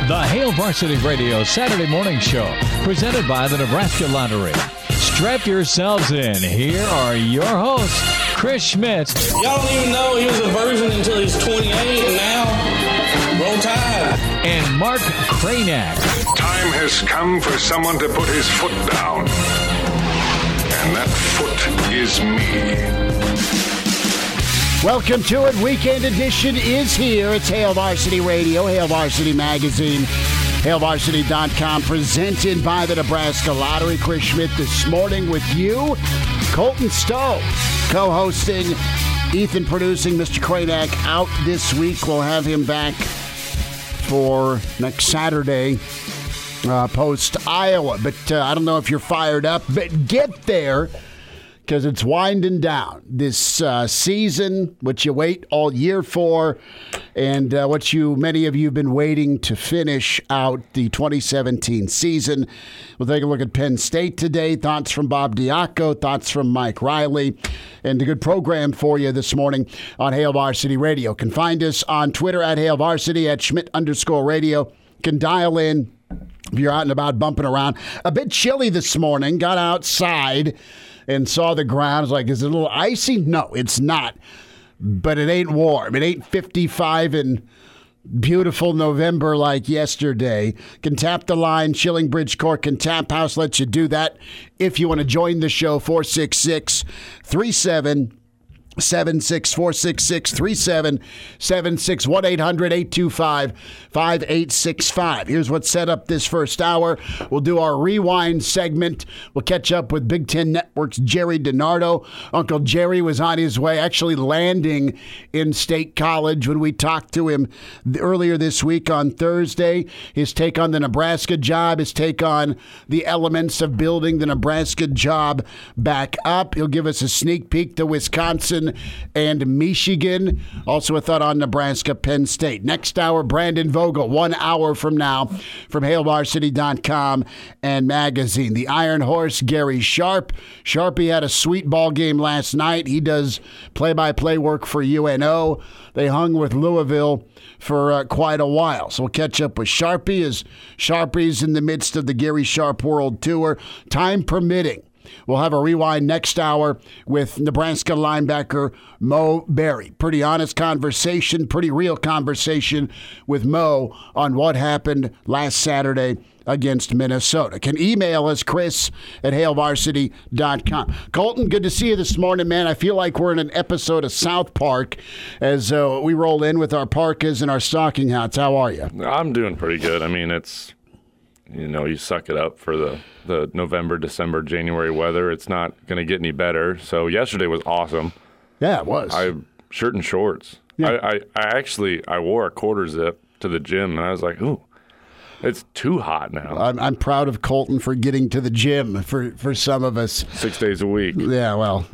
The Hail Varsity Radio Saturday Morning Show, presented by the Nebraska Lottery. Strap yourselves in. Here are your hosts, Chris Schmidt. Y'all don't even know he was a virgin until he's 28, and now, roll tide. And Mark Cranack. Time has come for someone to put his foot down. And that foot is me. Welcome to it. Weekend edition is here. It's Hail Varsity Radio, Hail Varsity Magazine, HailVarsity.com, presented by the Nebraska Lottery. Chris Schmidt this morning with you. Colton Stowe co-hosting, Ethan producing. Mr. Cranack out this week. We'll have him back for next Saturday post Iowa. But I don't know if you're fired up, but get there, because it's winding down. This season, what you wait all year for, and what many of you have been waiting to finish out the 2017 season. We'll take a look at Penn State today. Thoughts from Bob Diaco, thoughts from Mike Riley, and a good program for you this morning on Hail Varsity Radio. You can find us on Twitter at Hail Varsity, at Schmidt_radio. You can dial in if you're out and about bumping around. A bit chilly this morning. Got outside and saw the ground. I was like, is it a little icy? No, it's not. But it ain't warm. It ain't 55 in beautiful November like yesterday. Can tap the line. Schilling Bridgecourt can Tap House lets you do that. If you want to join the show, 466-3776, 466-3776, 1-800-825-5865. Here's what's set up this first hour. We'll do our rewind segment. We'll catch up with Big Ten Network's Jerry DiNardo. Uncle Jerry was on his way, actually landing in State College when we talked to him earlier this week on Thursday. His take on the Nebraska job, his take on the elements of building the Nebraska job back up. He'll give us a sneak peek to Wisconsin and Michigan. Also a thought on Nebraska, Penn State. Next hour, Brandon Vogel, 1 hour from now, from HailVarsity.com and magazine. The Iron Horse, Gary Sharp. Sharpie had a sweet ball game last night. He does play-by-play work for UNO. They hung with Louisville for quite a while. So we'll catch up with Sharpie as Sharpie's in the midst of the Gary Sharp World Tour. Time permitting, we'll have a rewind next hour with Nebraska linebacker Mo Berry. Pretty honest conversation, pretty real conversation with Mo on what happened last Saturday against Minnesota. Can email us, Chris at HailVarsity.com. Colton, good to see you this morning, man. I feel like we're in an episode of South Park as we roll in with our parkas and our stocking hats. How are you? I'm doing pretty good. I mean, it's, you suck it up for the November, December, January weather. It's not going to get any better. So yesterday was awesome. Yeah, it was. Shirt and shorts. Yeah. I wore a quarter zip to the gym, and I was like, ooh, it's too hot now. I'm proud of Colton for getting to the gym for some of us. 6 days a week. Yeah, well,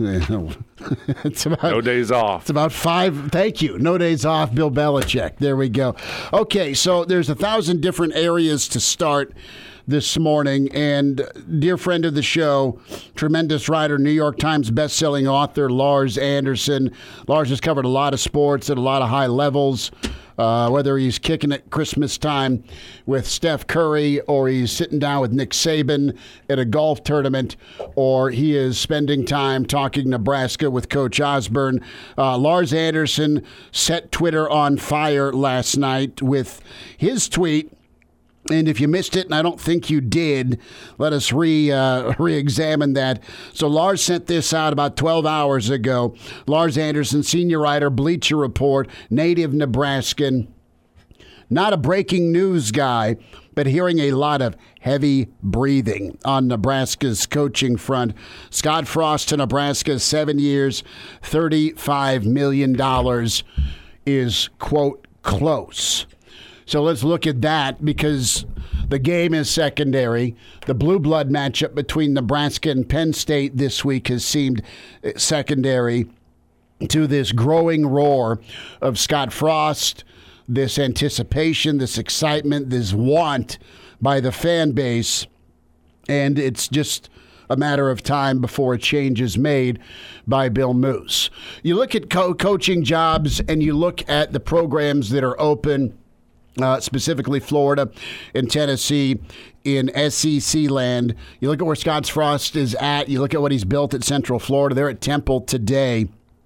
it's about no days off. It's about 5. Thank you. No days off. Bill Belichick. There we go. Okay, so there's 1,000 different areas to start this morning, and dear friend of the show, tremendous writer, New York Times bestselling author Lars Anderson. Lars has covered a lot of sports at a lot of high levels. Whether he's kicking at Christmas time with Steph Curry, or he's sitting down with Nick Saban at a golf tournament, or he is spending time talking Nebraska with Coach Osborne. Lars Anderson set Twitter on fire last night with his tweet. And if you missed it, and I don't think you did, let us re-examine that. So Lars sent this out about 12 hours ago. Lars Anderson, senior writer, Bleacher Report, native Nebraskan. Not a breaking news guy, but hearing a lot of heavy breathing on Nebraska's coaching front. Scott Frost to Nebraska, 7 years, $35 million is, quote, close. So let's look at that, because the game is secondary. The blue blood matchup between Nebraska and Penn State this week has seemed secondary to this growing roar of Scott Frost, this anticipation, this excitement, this want by the fan base. And it's just a matter of time before a change is made by Bill Moose. You look at coaching jobs and you look at the programs that are open specifically Florida and Tennessee in SEC land. You look at where Scott Frost is at. You look at what he's built at Central Florida. They're at Temple today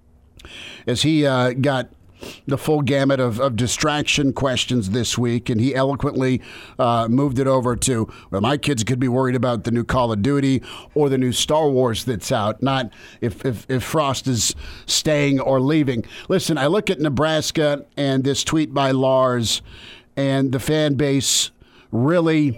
as he got the full gamut of distraction questions this week, and he eloquently moved it over to, well, my kids could be worried about the new Call of Duty or the new Star Wars that's out, not if Frost is staying or leaving. Listen, I look at Nebraska and this tweet by Lars and the fan base really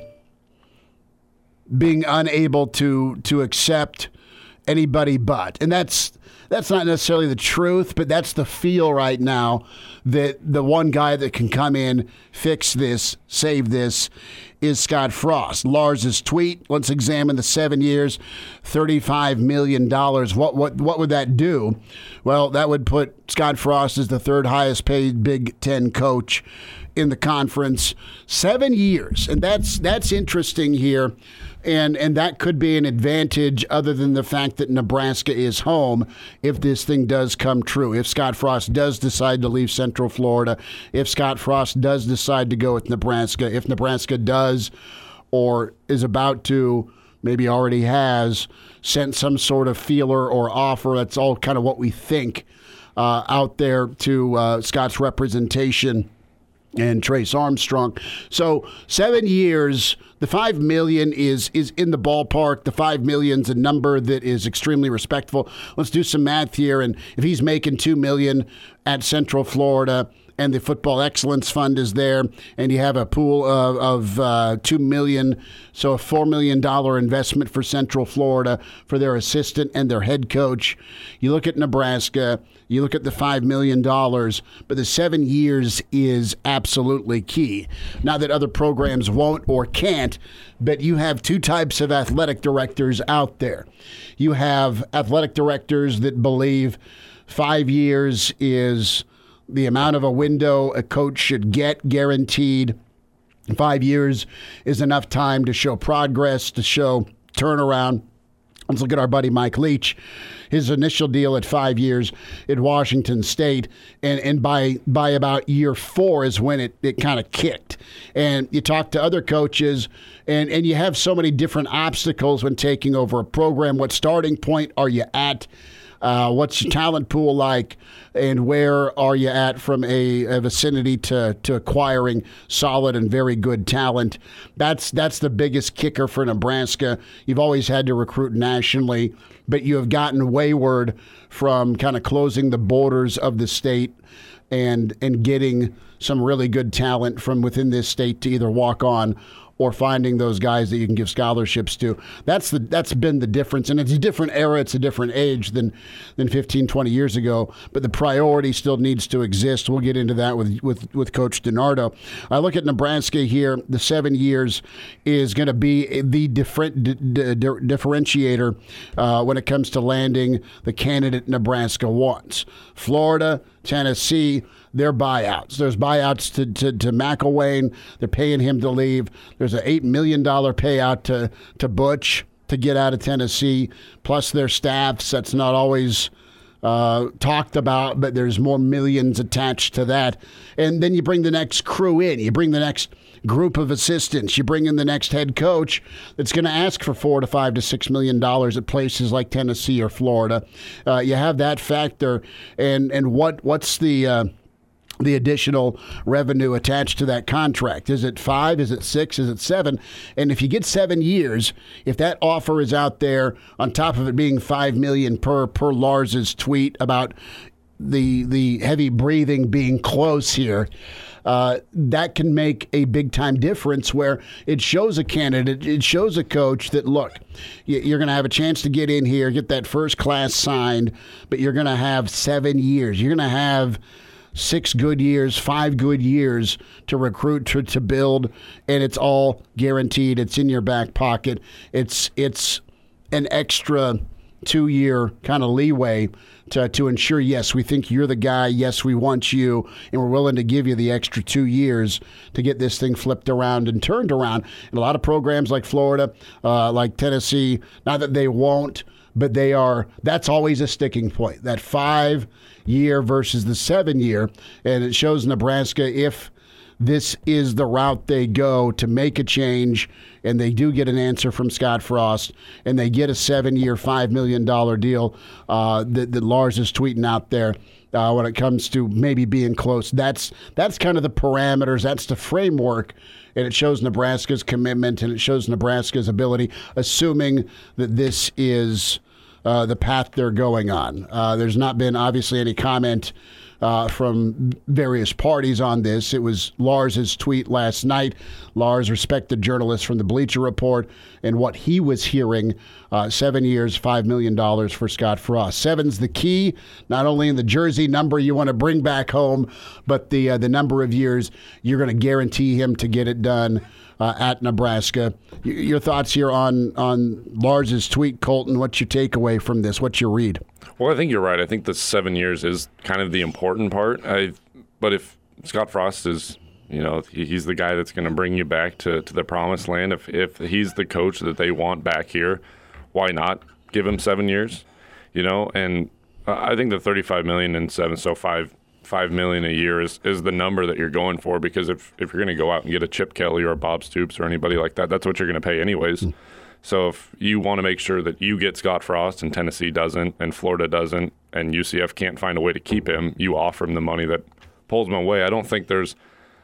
being unable to accept anybody but. And that's not necessarily the truth, but that's the feel right now, that the one guy that can come in, fix this, save this, is Scott Frost. Lars's tweet, let's examine the 7 years, $35 million. What would that do? Well, that would put Scott Frost as the third highest paid Big Ten coach in the conference. 7 years, and that's interesting here. And that could be an advantage other than the fact that Nebraska is home if this thing does come true. If Scott Frost does decide to leave Central Florida, if Scott Frost does decide to go with Nebraska, if Nebraska does or is about to, maybe already has, sent some sort of feeler or offer, that's all kind of what we think, out there to Scott's representation and Trace Armstrong. So 7 years, the $5 million is in the ballpark. The $5 million's a number that is extremely respectful. Let's do some math here. And if he's making $2 million at Central Florida, and the Football Excellence Fund is there, and you have a pool of $2 million, so a $4 million investment for Central Florida for their assistant and their head coach. You look at Nebraska, you look at the $5 million, but the 7 years is absolutely key. Not that other programs won't or can't, but you have two types of athletic directors out there. You have athletic directors that believe 5 years is the amount of a window a coach should get guaranteed. 5 years is enough time to show progress, to show turnaround. Let's look at our buddy Mike Leach. His initial deal at 5 years at Washington State, and by about year 4 is when it kind of kicked. And you talk to other coaches, and you have so many different obstacles when taking over a program. What starting point are you at? What's your talent pool like, and where are you at from a vicinity to acquiring solid and very good talent? That's the biggest kicker for Nebraska. You've always had to recruit nationally, but you have gotten wayward from kind of closing the borders of the state and getting some really good talent from within this state to either walk on or finding those guys that you can give scholarships to. That's been the difference. And it's a different era, it's a different age than 15, 20 years ago. But the priority still needs to exist. We'll get into that with Coach DiNardo. I look at Nebraska here. The 7 years is going to be the differentiator when it comes to landing the candidate Nebraska wants. Florida, Tennessee, their buyouts. There's buyouts to McElwain. They're paying him to leave. There's an $8 million payout to Butch to get out of Tennessee, plus their staffs. That's not always talked about, but there's more millions attached to that. And then you bring the next crew in. You bring the next group of assistants. You bring in the next head coach that's going to ask for $4 to $5 to $6 million at places like Tennessee or Florida. You have that factor, and what's the additional revenue attached to that contract? Is it 5? Is it 6? Is it 7? And if you get 7 years, if that offer is out there, on top of it being $5 million per Lars's tweet about the heavy breathing being close here, that can make a big-time difference where it shows a candidate, it shows a coach that, look, you're going to have a chance to get in here, get that first class signed, but you're going to have 7 years. You're going to have 6 good years, 5 good years to recruit, to build, and it's all guaranteed. It's in your back pocket. It's an extra 2-year kind of leeway to ensure, yes, we think you're the guy, yes, we want you, and we're willing to give you the extra 2 years to get this thing flipped around and turned around. And a lot of programs like Florida, like Tennessee, not that they won't, but they are. That's always a sticking point, that 5-year versus the 7-year. And it shows Nebraska, if this is the route they go to make a change, and they do get an answer from Scott Frost, and they get a 7-year, $5 million deal that Lars is tweeting out there when it comes to maybe being close. That's kind of the parameters. That's the framework, and it shows Nebraska's commitment, and it shows Nebraska's ability, assuming that this is the path they're going on. There's not been, obviously, any comment from various parties on this. It was Lars's tweet last night. Lars, respected journalist from the Bleacher Report, and what he was hearing, 7 years, $5 million for Scott Frost. 7's the key, not only in the jersey number you want to bring back home, but the number of years you're going to guarantee him to get it done at Nebraska. Your thoughts here on Lars's tweet, Colton? What's your takeaway from this? What's your read? Well, I think you're right. I think the 7 years is kind of the important part. But if Scott Frost is, he's the guy that's going to bring you back to the promised land, if he's the coach that they want back here, why not give him 7 years? And I think the $35 million and 7, so $5 million a year is the number that you're going for, because if you're going to go out and get a Chip Kelly or a Bob Stoops or anybody like that, that's what you're going to pay anyways. So if you want to make sure that you get Scott Frost and Tennessee doesn't and Florida doesn't and UCF can't find a way to keep him, you offer him the money that pulls him away. I don't think there's,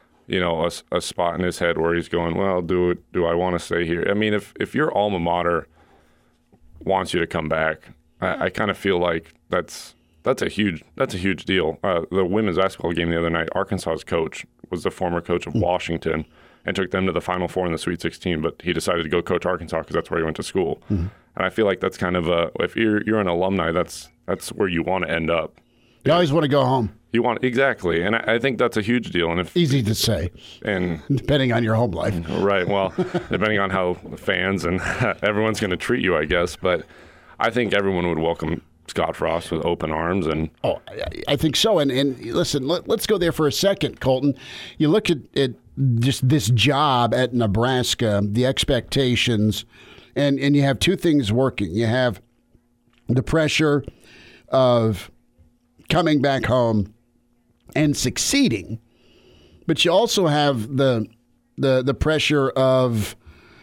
a spot in his head where he's going, well, do I want to stay here? I mean, if your alma mater wants you to come back, I kind of feel like that's a huge deal. The women's basketball game the other night, Arkansas's coach was the former coach of Washington and took them to the Final Four in the Sweet 16, but he decided to go coach Arkansas because that's where he went to school. Mm-hmm. And I feel like that's kind of if you're an alumni, that's where you want to end up. You always want to go home. Exactly, and I think that's a huge deal. And easy to say, and depending on your home life, right? Well, depending on how fans and everyone's going to treat you, I guess. But I think everyone would welcome Scott Frost with open arms. And I think so. And listen, let's go there for a second, Colton. You look at just this job at Nebraska, the expectations, and you have two things working. You have the pressure of coming back home and succeeding, but you also have the pressure of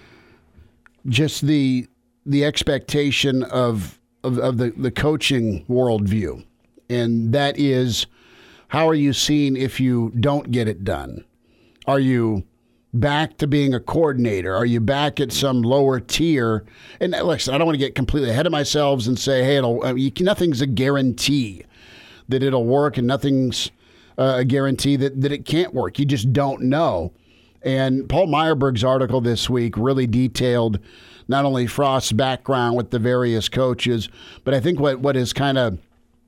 just the expectation of the coaching worldview, and that is, how are you seen if you don't get it done? Are you back to being a coordinator? Are you back at some lower tier? And listen, I don't want to get completely ahead of myself and say, hey, nothing's a guarantee that it'll work, and nothing's a guarantee that it can't work. You just don't know. And Paul Meyerberg's article this week really detailed not only Frost's background with the various coaches, but I think what is kind of,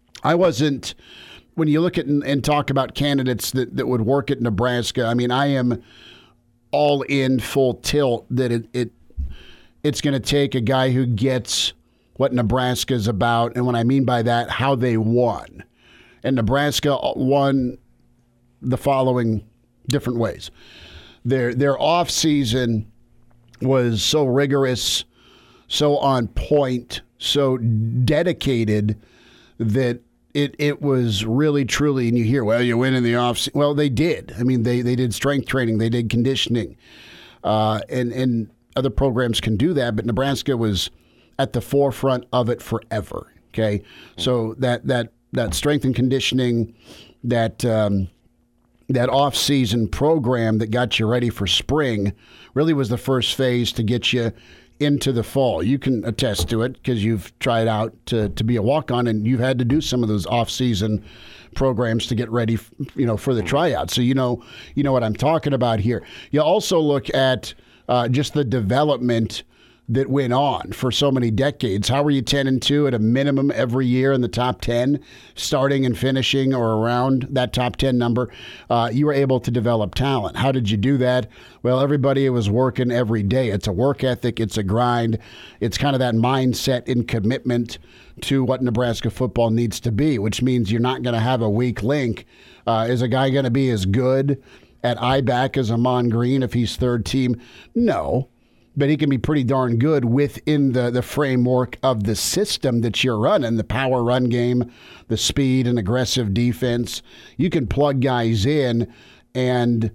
when you look at and talk about candidates that would work at Nebraska, I mean, I am all in full tilt that it's going to take a guy who gets what Nebraska's about, and what I mean by that, how they won. And Nebraska won the following different ways. Their off season was so rigorous, so on point, so dedicated that it was really, truly, and you hear, well, you win in the off season. Well, they did. I mean, they did strength training, they did conditioning, and other programs can do that, but Nebraska was at the forefront of it forever. Okay, so that strength and conditioning, that off-season program that got you ready for spring really was the first phase to get you into the fall. You can attest to it because you've tried out to be a walk-on, and you've had to do some of those off-season programs to get ready, for the tryout. So you know what I'm talking about here. You also look at just the development that went on for so many decades. How were you 10-2 at a minimum every year in the top 10, starting and finishing or around that top 10 number? You were able to develop talent. How did you do that? Well, everybody was working every day. It's a work ethic. It's a grind. It's kind of that mindset and commitment to what Nebraska football needs to be, which means you're not going to have a weak link. Is a guy going to be as good at I-back as Amon Green if he's third team? No. But he can be pretty darn good within the framework of the system that you're running, the power run game, the speed and aggressive defense. You can plug guys in and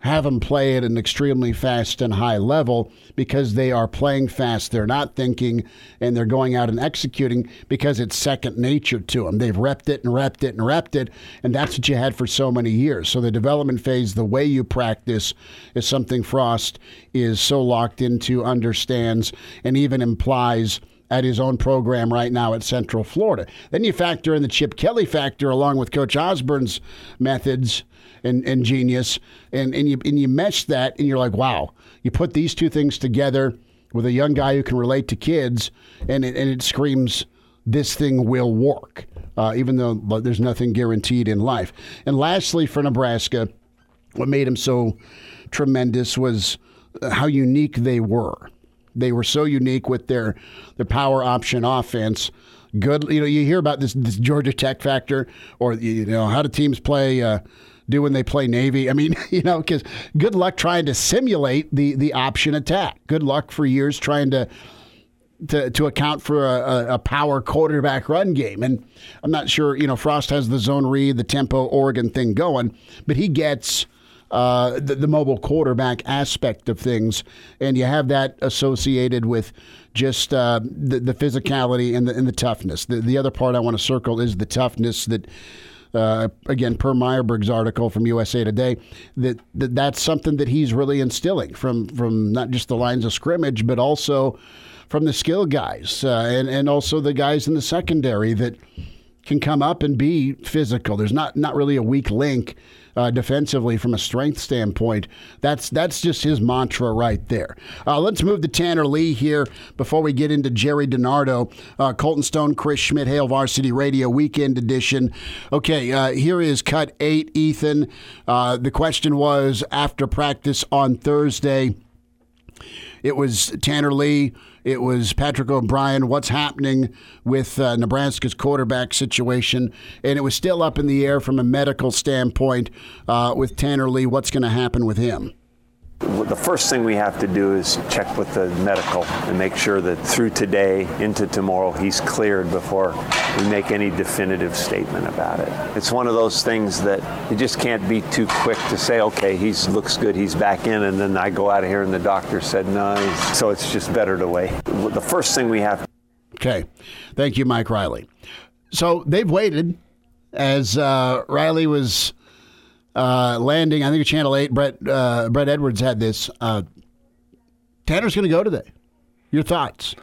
have them play at an extremely fast and high level because they are playing fast. They're not thinking, and they're going out and executing because it's second nature to them. They've repped it and repped it and repped it, and that's what you had for so many years. So the development phase, the way you practice, is something Frost is so locked into, understands, and even implies at his own program right now at Central Florida. Then you factor in the Chip Kelly factor along with Coach Osborne's methods and genius, and you mesh that, and you're like, wow, you put these two things together with a young guy who can relate to kids, and it screams, this thing will work, even though there's nothing guaranteed in life. And lastly, for Nebraska, what made him so tremendous was how unique they were. They were so unique with their power option offense. Good, you hear about this Georgia Tech factor, or how do teams play do when they play Navy. I mean, because good luck trying to simulate the option attack. Good luck for years trying to account for a power quarterback run game. And I'm not sure, Frost has the zone read, the tempo Oregon thing going, but he gets the mobile quarterback aspect of things, and you have that associated with just the physicality and the toughness. The other part I want to circle is the toughness that, again, per Meyerberg's article from USA Today, that's something that he's really instilling from not just the lines of scrimmage, but also from the skill guys and also the guys in the secondary that can come up and be physical. There's not really a weak link defensively from a strength standpoint. That's just his mantra right there. Let's move to Tanner Lee here before we get into Jerry DiNardo. Colton Stone, Chris Schmidt, Hail Varsity Radio Weekend Edition. Okay, here is Cut 8, Ethan. The question was, after practice on Thursday, it was Tanner Lee, it was Patrick O'Brien, what's happening with Nebraska's quarterback situation, and it was still up in the air from a medical standpoint with Tanner Lee, what's going to happen with him. The first thing we have to do is check with the medical and make sure that through today into tomorrow he's cleared before we make any definitive statement about it. It's one of those things that you just can't be too quick to say, okay, he looks good, he's back in, and then I go out of here and the doctor said no. So it's just better to wait. The first thing we have. Okay. Thank you, Mike Riley. So they've waited as Riley was landing. I think at Channel 8, Brett Edwards had this. Tanner's going to go today. Your thoughts?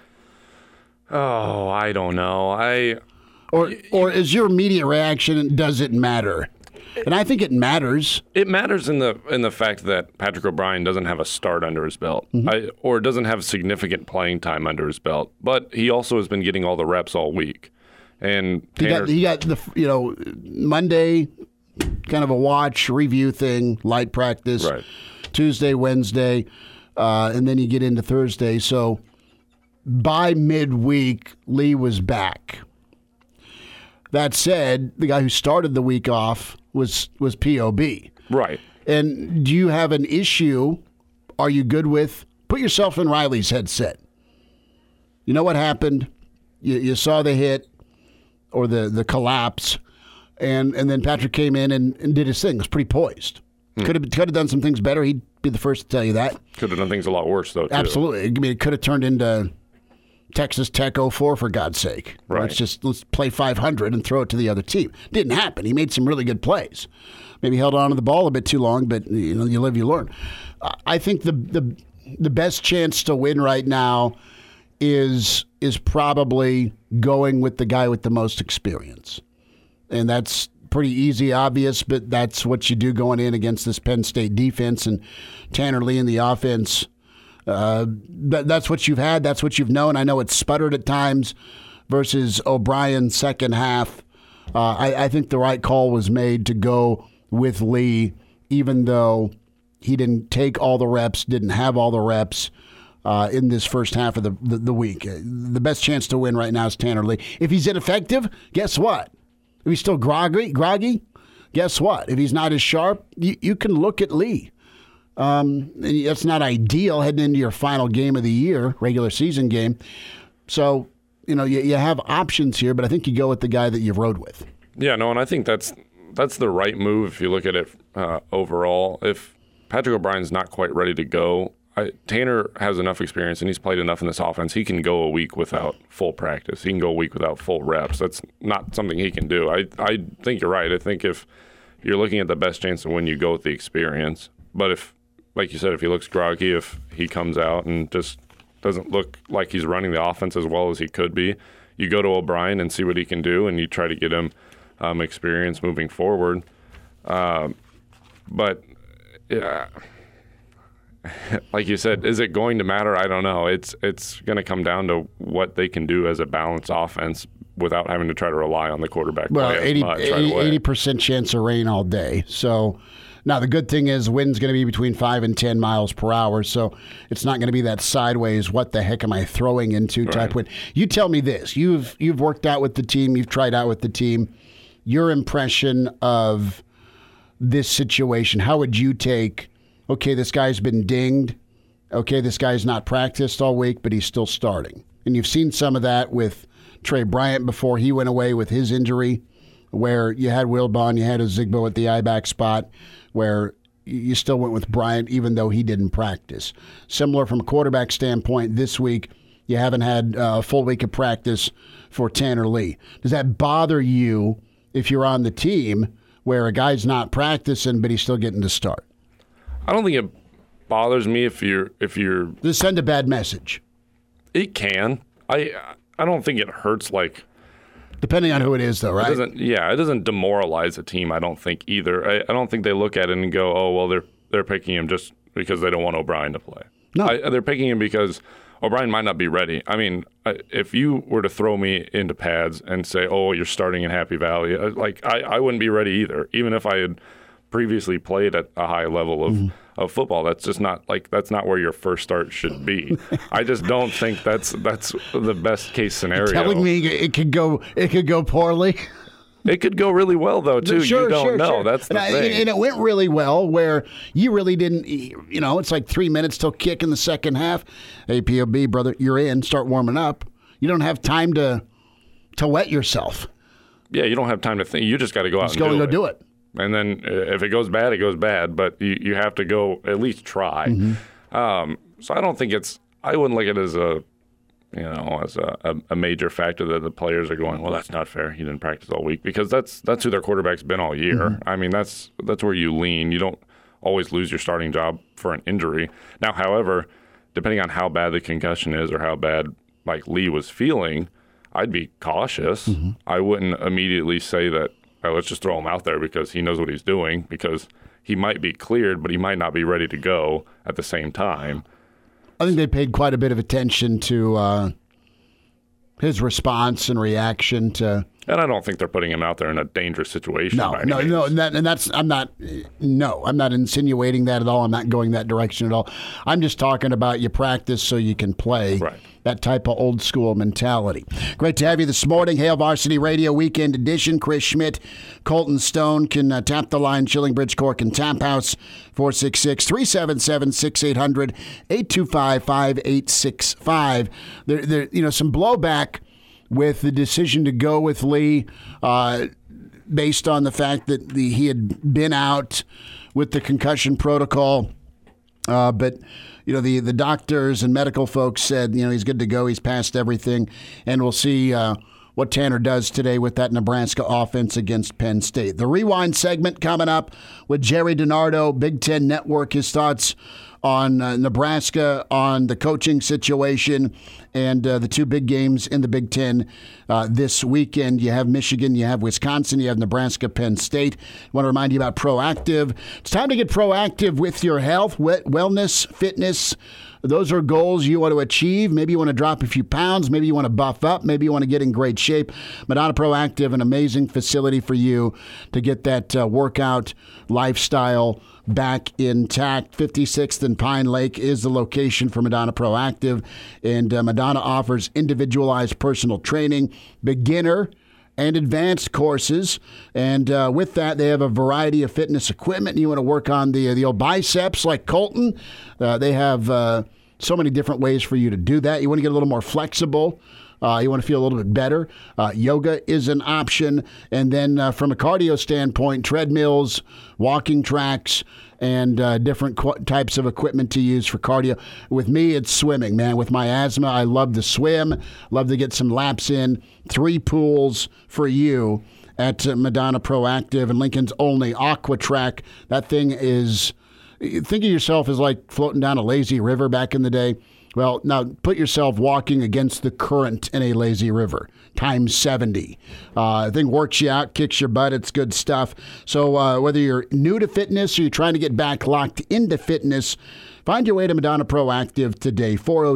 Oh, I don't know. Or is your immediate reaction, does it matter? And I think it matters. It matters in the fact that Patrick O'Brien doesn't have a start under his belt, or doesn't have significant playing time under his belt. But he also has been getting all the reps all week. And he got the Monday, kind of a watch review thing, light practice, right. Tuesday, Wednesday, and then you get into Thursday. So by midweek, Lee was back. That said, the guy who started the week off was POB. Right. And do you have an issue? Are you good with? Put yourself in Riley's headset. You know what happened? You saw the hit or the collapse. And then Patrick came in and did his thing. It was pretty poised. Could have done some things better. He'd be the first to tell you that. Could have done things a lot worse, though, too. Absolutely. I mean, it could have turned into Texas Tech 04, for God's sake. Right. Let's play 500 and throw it to the other team. Didn't happen. He made some really good plays. Maybe held on to the ball a bit too long, but you live, you learn. I think the best chance to win right now is probably going with the guy with the most experience. And that's pretty easy, obvious, but that's what you do going in against this Penn State defense and Tanner Lee in the offense. That's what you've had. That's what you've known. I know it sputtered at times versus O'Brien's second half. I think the right call was made to go with Lee, even though he didn't take all the reps, didn't have all the reps in this first half of the week. The best chance to win right now is Tanner Lee. If he's ineffective, guess what? If he's still groggy, guess what? If he's not as sharp, you can look at Lee. That's not ideal heading into your final game of the year, regular season game. So, you have options here, but I think you go with the guy that you rode with. Yeah, no, and I think that's the right move if you look at it overall. If Patrick O'Brien's not quite ready to go. Tanner has enough experience, and he's played enough in this offense. He can go a week without full practice. He can go a week without full reps. That's not something he can do. I think you're right. I think if you're looking at the best chance to win, you go with the experience. But if, like you said, if he looks groggy, if he comes out and just doesn't look like he's running the offense as well as he could be, you go to O'Brien and see what he can do, and you try to get him experience moving forward. But yeah, like you said, is it going to matter? I don't know. It's going to come down to what they can do as a balanced offense without having to try to rely on the quarterback. Well, play 80% chance of rain all day. So now the good thing is wind's going to be between 5 and 10 miles per hour. So it's not going to be that sideways, what the heck am I throwing into type wind. You tell me this. You've worked out with the team. You've tried out with the team. Your impression of this situation, how would you take, okay, this guy's been dinged. Okay, this guy's not practiced all week, but he's still starting. And you've seen some of that with Trey Bryant before he went away with his injury, where you had Wilbon, you had Ozigbo at the I-back spot, where you still went with Bryant even though he didn't practice. Similar from a quarterback standpoint, this week you haven't had a full week of practice for Tanner Lee. Does that bother you if you're on the team where a guy's not practicing but he's still getting to start? I don't think it bothers me if you're. Does it send a bad message? It can. I don't think it hurts like. Depending on who it is, though, right? It doesn't demoralize a team. I don't think either. I don't think they look at it and go, "Oh, well, they're picking him just because they don't want O'Brien to play." No, they're picking him because O'Brien might not be ready. I mean, if you were to throw me into pads and say, "Oh, you're starting in Happy Valley," I wouldn't be ready either, even if I had previously played at a high level of football. That's just not that's not where your first start should be. I just don't think that's the best case scenario. You're telling me it could go poorly. It could go really well though too. Sure, you don't know. Sure. That's the thing. And it went really well where you really didn't. It's like 3 minutes till kick in the second half. Hey, POB brother, you're in. Start warming up. You don't have time to wet yourself. Yeah, you don't have time to think. You just got to go out and go do it. And then if it goes bad, it goes bad. But you have to go at least try. Mm-hmm. So I don't think I wouldn't look at it as a major factor that the players are going, well, that's not fair. He didn't practice all week, because that's who their quarterback's been all year. Mm-hmm. I mean, that's where you lean. You don't always lose your starting job for an injury. Now, however, depending on how bad the concussion is or how bad like Lee was feeling, I'd be cautious. Mm-hmm. I wouldn't immediately say that, let's just throw him out there because he knows what he's doing, because he might be cleared, but he might not be ready to go at the same time. I think they paid quite a bit of attention to his response and reaction to. And I don't think they're putting him out there in a dangerous situation. No. I'm not insinuating that at all. I'm not going that direction at all. I'm just talking about you practice so you can play. Right. That type of old school mentality. Great to have you this morning. Hail Varsity Radio Weekend Edition. Chris Schmidt, Colton Stone can tap the line. Shillingbridge, Cork, and Tap House. 466-377-6800, 825-5865. There, some blowback with the decision to go with Lee based on the fact that he had been out with the concussion protocol. But the doctors and medical folks said, he's good to go. He's passed everything. And we'll see what Tanner does today with that Nebraska offense against Penn State. The Rewind segment coming up with Jerry DiNardo, Big Ten Network, his thoughts on Nebraska, on the coaching situation, and the two big games in the Big Ten this weekend. You have Michigan, you have Wisconsin, you have Nebraska, Penn State. I want to remind you about Proactive. It's time to get proactive with your health, wellness, fitness. Those are goals you want to achieve. Maybe you want to drop a few pounds. Maybe you want to buff up. Maybe you want to get in great shape. Madonna Proactive, an amazing facility for you to get that workout lifestyle back intact. 56th and Pine Lake is the location for Madonna Proactive. And Madonna offers individualized personal training, beginner and advanced courses. And with that, they have a variety of fitness equipment. You want to work on the old biceps like Colton. They have so many different ways for you to do that. You want to get a little more flexible. you want to feel a little bit better, yoga is an option. And then from a cardio standpoint, treadmills, walking tracks, and different types of equipment to use for cardio. With me, it's swimming, man. With my asthma, I love to swim, love to get some laps in. 3 pools for you at Madonna Proactive and Lincoln's only Aqua Track. That thing is, think of yourself as like floating down a lazy river back in the day. Well, now put yourself walking against the current in a lazy river, times 70. The thing works you out, kicks your butt. It's good stuff. So whether you're new to fitness or you're trying to get back locked into fitness, find your way to Madonna Proactive today,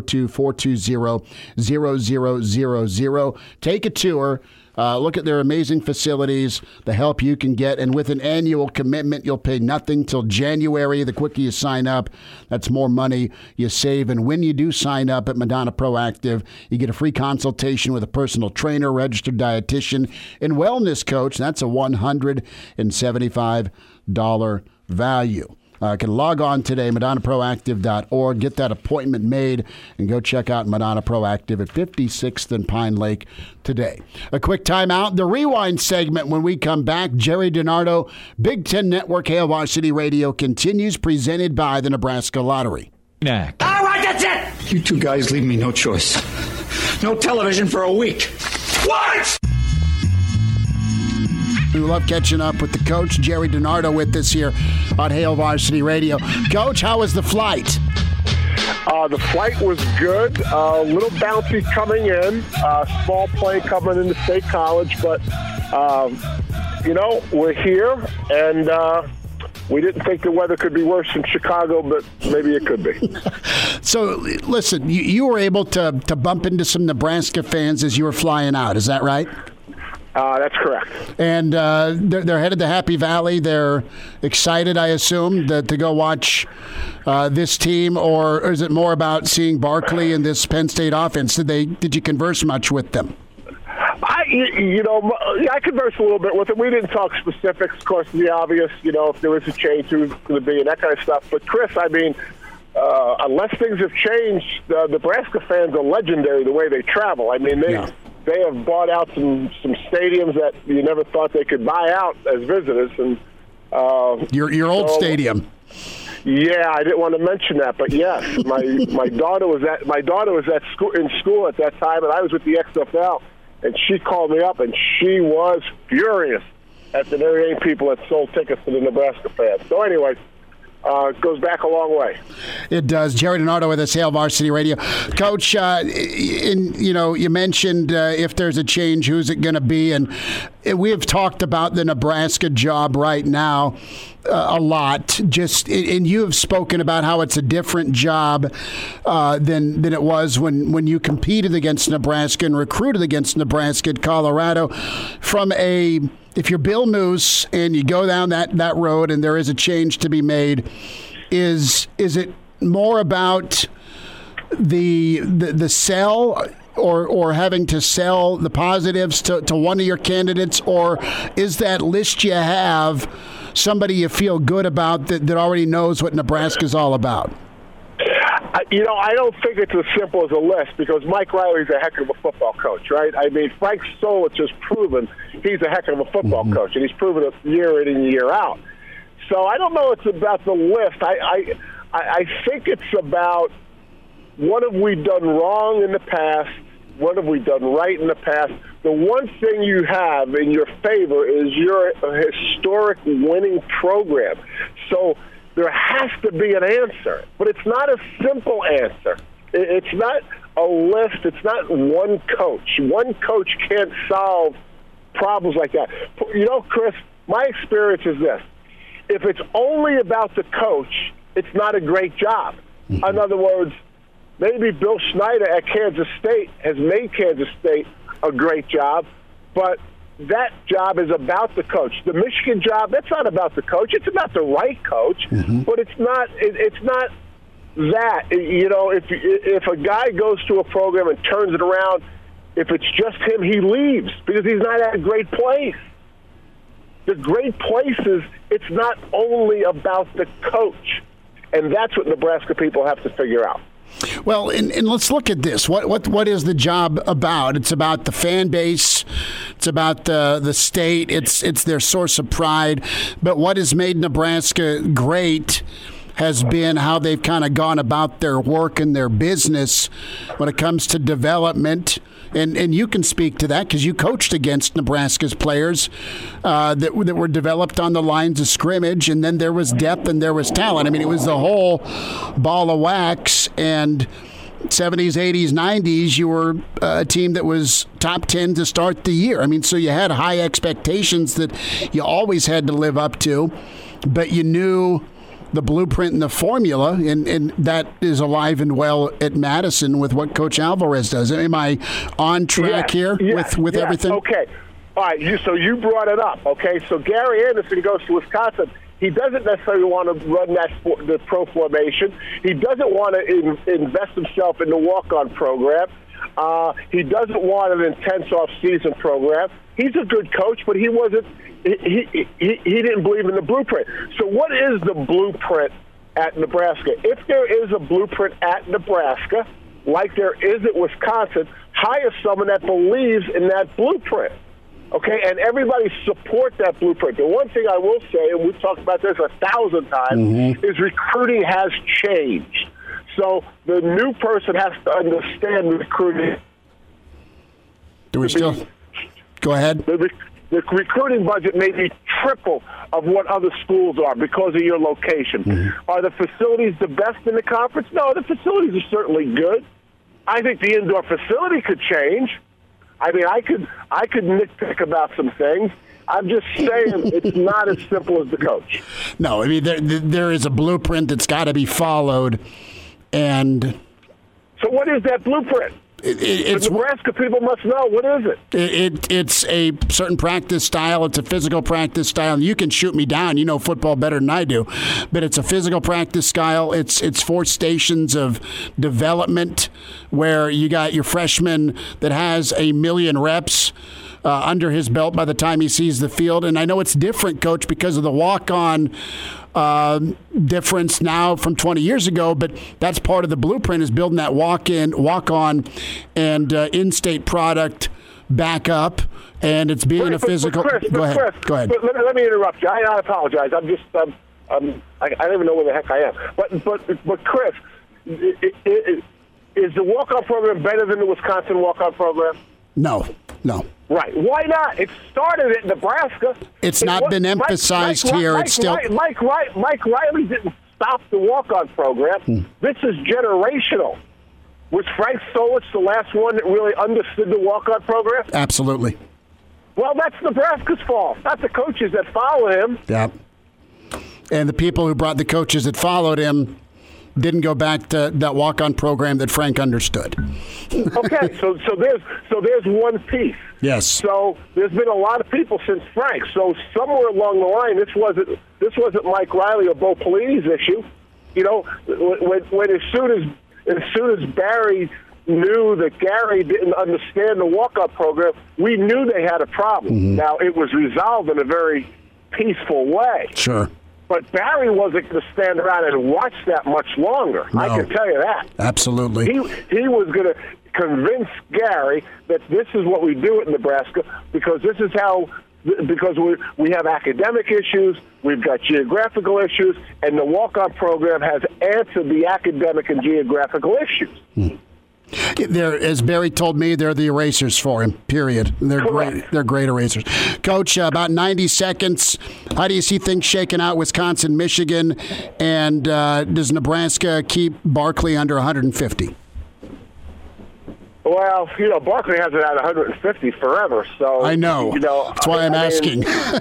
402-420-0000. Take a tour. Look at their amazing facilities, the help you can get, and with an annual commitment, you'll pay nothing till January. The quicker you sign up, that's more money you save. And when you do sign up at Madonna Proactive, you get a free consultation with a personal trainer, registered dietitian, and wellness coach. That's a $175 value. Can log on today, MadonnaProactive.org, get that appointment made, and go check out Madonna Proactive at 56th and Pine Lake today. A quick timeout. The Rewind segment when we come back. Jerry DiNardo, Big Ten Network, Hail Varsity Radio continues, presented by the Nebraska Lottery. Next. All right, that's it! You two guys leave me no choice. No television for a week. What? We love catching up with the coach, Jerry DiNardo, with us here on Hail Varsity Radio. Coach, how was the flight? The flight was good. A little bouncy coming in. Small plane coming into State College. But, we're here, and we didn't think the weather could be worse in Chicago, but maybe it could be. So, listen, you were able to bump into some Nebraska fans as you were flying out. Is that right? That's correct. And they're headed to Happy Valley. They're excited, I assume, to go watch this team, or is it more about seeing Barkley and this Penn State offense? Did you converse much with them? I conversed a little bit with them. We didn't talk specifics, of course, the obvious, if there was a change, who's going to be, and that kind of stuff. But, Chris, unless things have changed, the Nebraska fans are legendary the way they travel. They have bought out some stadiums that you never thought they could buy out as visitors, and your old stadium. Yeah, I didn't want to mention that, but yes, my daughter was in school at that time, and I was with the XFL, and she called me up, and she was furious at the Notre Dame people that sold tickets to the Nebraska fans. So anyway. It goes back a long way. It does. Jerry DiNardo with us, Hail Varsity Radio. Coach, you mentioned if there's a change, who's it going to be? And we have talked about the Nebraska job right now a lot. And you have spoken about how it's a different job than it was when you competed against Nebraska and recruited against Nebraska at Colorado. If you're Bill Moose and you go down that road and there is a change to be made, is it more about the sell or having to sell the positives to one of your candidates, or is that list you have somebody you feel good about that already knows what Nebraska's all about? I don't think it's as simple as a list, because Mike Riley's a heck of a football coach, right? Frank Solich has proven he's a heck of a football coach, and he's proven it year in and year out. So I don't know it's about the list. I think it's about what have we done wrong in the past, what have we done right in the past. The one thing you have in your favor is you're a historic winning program. So there has to be an answer, but it's not a simple answer. It's not a list. It's not one coach. One coach can't solve problems like that. Chris, my experience is this. If it's only about the coach, it's not a great job. Mm-hmm. In other words, maybe Bill Schneider at Kansas State has made Kansas State a great job, but that job is about the coach. The Michigan job, that's not about the coach. It's about the right coach, but it's not that. If a guy goes to a program and turns it around, if it's just him, he leaves because he's not at a great place. The great places, it's not only about the coach, and that's what Nebraska people have to figure out. Well, and let's look at this. What is the job about? It's about the fan base. It's about the state. It's their source of pride. But what has made Nebraska great has been how they've kind of gone about their work and their business when it comes to development. And you can speak to that because you coached against Nebraska's players that were developed on the lines of scrimmage, and then there was depth and there was talent. I mean, it was the whole ball of wax. And 70s, 80s, 90s, you were a team that was top 10 to start the year. I mean, so you had high expectations that you always had to live up to, but you knew the blueprint and the formula, and that is alive and well at Madison with what Coach Alvarez does. Am I on track here with everything? Okay. All right. So you brought it up. Okay. So Gary Anderson goes to Wisconsin. He doesn't necessarily want to run the pro formation. He doesn't want to invest himself in the walk-on program. He doesn't want an intense off-season program. He's a good coach, but he wasn't. He didn't believe in the blueprint. So what is the blueprint at Nebraska? If there is a blueprint at Nebraska, like there is at Wisconsin, hire someone that believes in that blueprint. Okay, and everybody support that blueprint. The one thing I will say, and we've talked about this 1,000 times, is recruiting has changed. So the new person has to understand recruiting. Do we still go ahead? The recruiting budget may be triple of what other schools are because of your location. Are the facilities the best in the conference? No, the facilities are certainly good. I think the indoor facility could change. I mean, I could nitpick about some things. I'm just saying it's not as simple as the coach. No, I mean, there is a blueprint that's got to be followed. And so what is that blueprint? It's Nebraska people must know. What is it? It's a certain practice style. It's a physical practice style. You can shoot me down. You know football better than I do. But it's a physical practice style. It's 4 stations of development where you got your freshman that has 1 million reps under his belt by the time he sees the field. And I know it's different, Coach, because of the walk-on difference now from 20 years ago, but that's part of the blueprint is building that walk-on, and in-state product back up, and it's being a physical. Go ahead. Let me interrupt you. I apologize. I'm just I don't even know where the heck I am. But Chris, is the walk-on program better than the Wisconsin walk-on program? No. Right. Why not? It started at Nebraska. It's not been emphasized here. It's still Mike Riley didn't stop the walk-on program. This is generational. Was Frank Solich the last one that really understood the walk-on program? Absolutely. Well, that's Nebraska's fault, not the coaches that follow him. Yeah. And the people who brought the coaches that followed him didn't go back to that walk-on program that Frank understood. Okay, so there's one piece. Yes. So there's been a lot of people since Frank. So somewhere along the line, this wasn't Mike Riley or Bo Pelini's issue. You know, when as soon as Barry knew that Gary didn't understand the walk-up program, we knew they had a problem. Now it was resolved in a very peaceful way. Sure. But Barry wasn't going to stand around and watch that much longer. No. I can tell you that. Absolutely. He was going to convince Gary that this is what we do at Nebraska because this is how because we have academic issues, we've got geographical issues, and the walk-on program has answered the academic and geographical issues. They're, as Barry told me, they're the erasers for him, period. They're great. They're great erasers. Coach, about 90 seconds. How do you see things shaking out, Wisconsin, Michigan, and does Nebraska keep Barkley under 150? Well, you know, Barkley hasn't had 150 forever, so I know. You know, that's why I'm asking.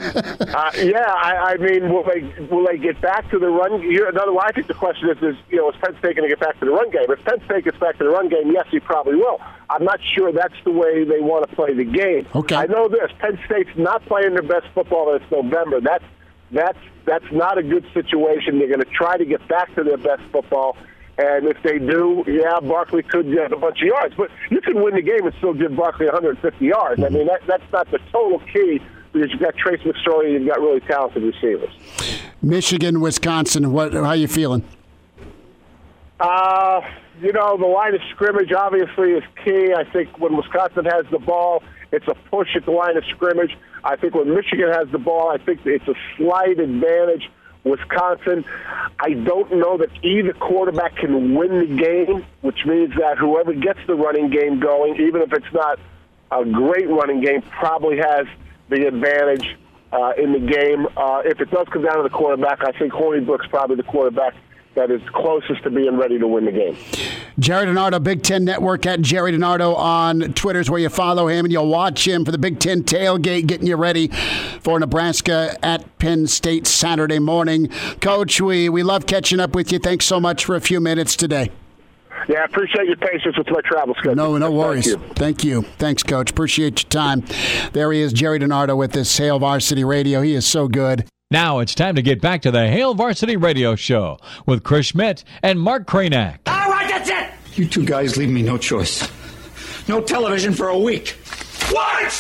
I mean, will they get back to the run? I think the question is Penn State going to get back to the run game? If Penn State gets back to the run game, yes, he probably will. I'm not sure that's the way they want to play the game. Okay. I know this: Penn State's not playing their best football, and it's November. That's not a good situation. They're going to try to get back to their best football. And if they do, Barkley could get a bunch of yards. But you can win the game and still give Barkley 150 yards. I mean, that's not the total key because you've got Trace McSorley and you've got really talented receivers. Michigan, Wisconsin, how are you feeling? The line of scrimmage obviously is key. I think when Wisconsin has the ball, it's a push at the line of scrimmage. I think when Michigan has the ball, I think it's a slight advantage Wisconsin. I don't know that either quarterback can win the game, which means that whoever gets the running game going, even if it's not a great running game, probably has the advantage in the game. If it does come down to the quarterback, I think Hornibrook's probably the quarterback that is closest to being ready to win the game. Jerry DiNardo, Big Ten Network, at Jerry DiNardo on Twitter is where you follow him, and you'll watch him for the Big Ten tailgate, getting you ready for Nebraska at Penn State Saturday morning. Coach, we love catching up with you. Thanks so much for a few minutes today. Yeah, I appreciate your patience with my travel schedule. No worries. Thank you. Thanks, Coach. Appreciate your time. There he is, Jerry DiNardo with this Hail Varsity Radio. He is so good. Now it's time to get back to the Hail Varsity Radio Show with Chris Schmidt and Mark Cranack. All right, that's it. You two guys leave me no choice. No television for a week. What?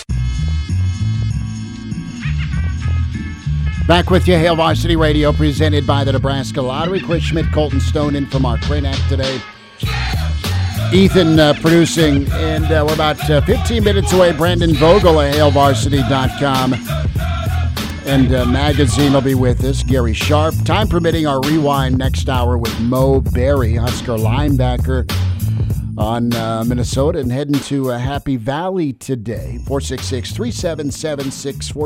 Back with you, Hail Varsity Radio, presented by the Nebraska Lottery. Chris Schmidt, Colton Stone in for Mark Cranack today. Ethan producing, and we're about 15 minutes away. Brandon Vogel at HailVarsity.com. And magazine will be with us. Gary Sharp. Time permitting, our rewind next hour with Mo Berry, Husker linebacker on Minnesota, and heading to Happy Valley today. 466-3776,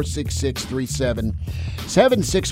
466-3776,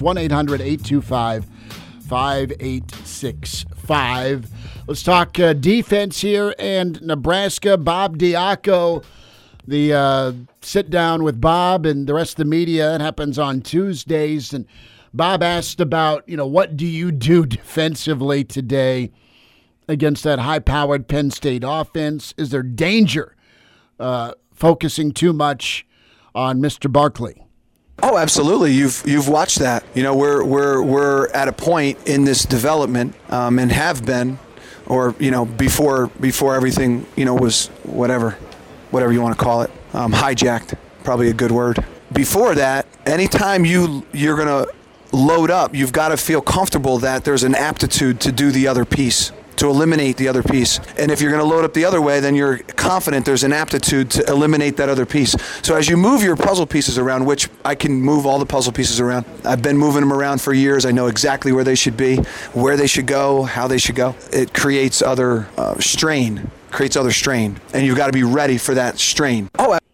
1-800-825-5865. Let's talk defense here, and Nebraska. Bob Diaco, the sit down with Bob and the rest of the media. It happens on Tuesdays, and Bob asked about, what do you do defensively today against that high-powered Penn State offense? Is there danger focusing too much on Mr. Barkley? Oh, absolutely. You've watched that. We're at a point in this development, and have been, or before everything was whatever you want to call it, hijacked, probably a good word. Before that, anytime you're going to load up, you've got to feel comfortable that there's an aptitude to do the other piece, to eliminate the other piece. And if you're going to load up the other way, then you're confident there's an aptitude to eliminate that other piece. So as you move your puzzle pieces around, which I can move all the puzzle pieces around, I've been moving them around for years. I know exactly where they should be, where they should go, how they should go. It creates other strain, and you've got to be ready for that strain.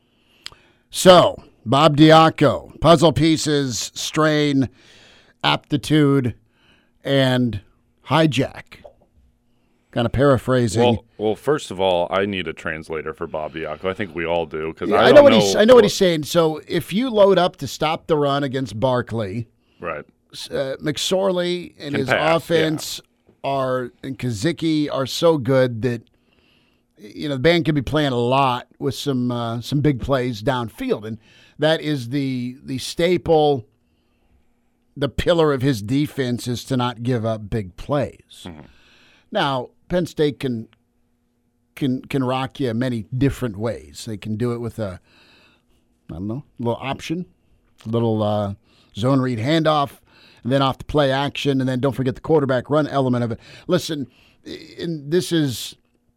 So, Bob Diaco, puzzle pieces, strain, aptitude, and hijack. Kind of paraphrasing. Well, first of all, I need a translator for Bob Diaco. I think we all do, because I know what he's saying. So if you load up to stop the run against Barkley, right? McSorley and his offense and Kazicki are so good that the band could be playing a lot with some big plays downfield, and that is the staple. The pillar of his defense is to not give up big plays. Mm-hmm. Now, Penn State can rock you many different ways. They can do it with a little option, a little zone read handoff, and then off the play action, and then don't forget the quarterback run element of it. Listen, and this is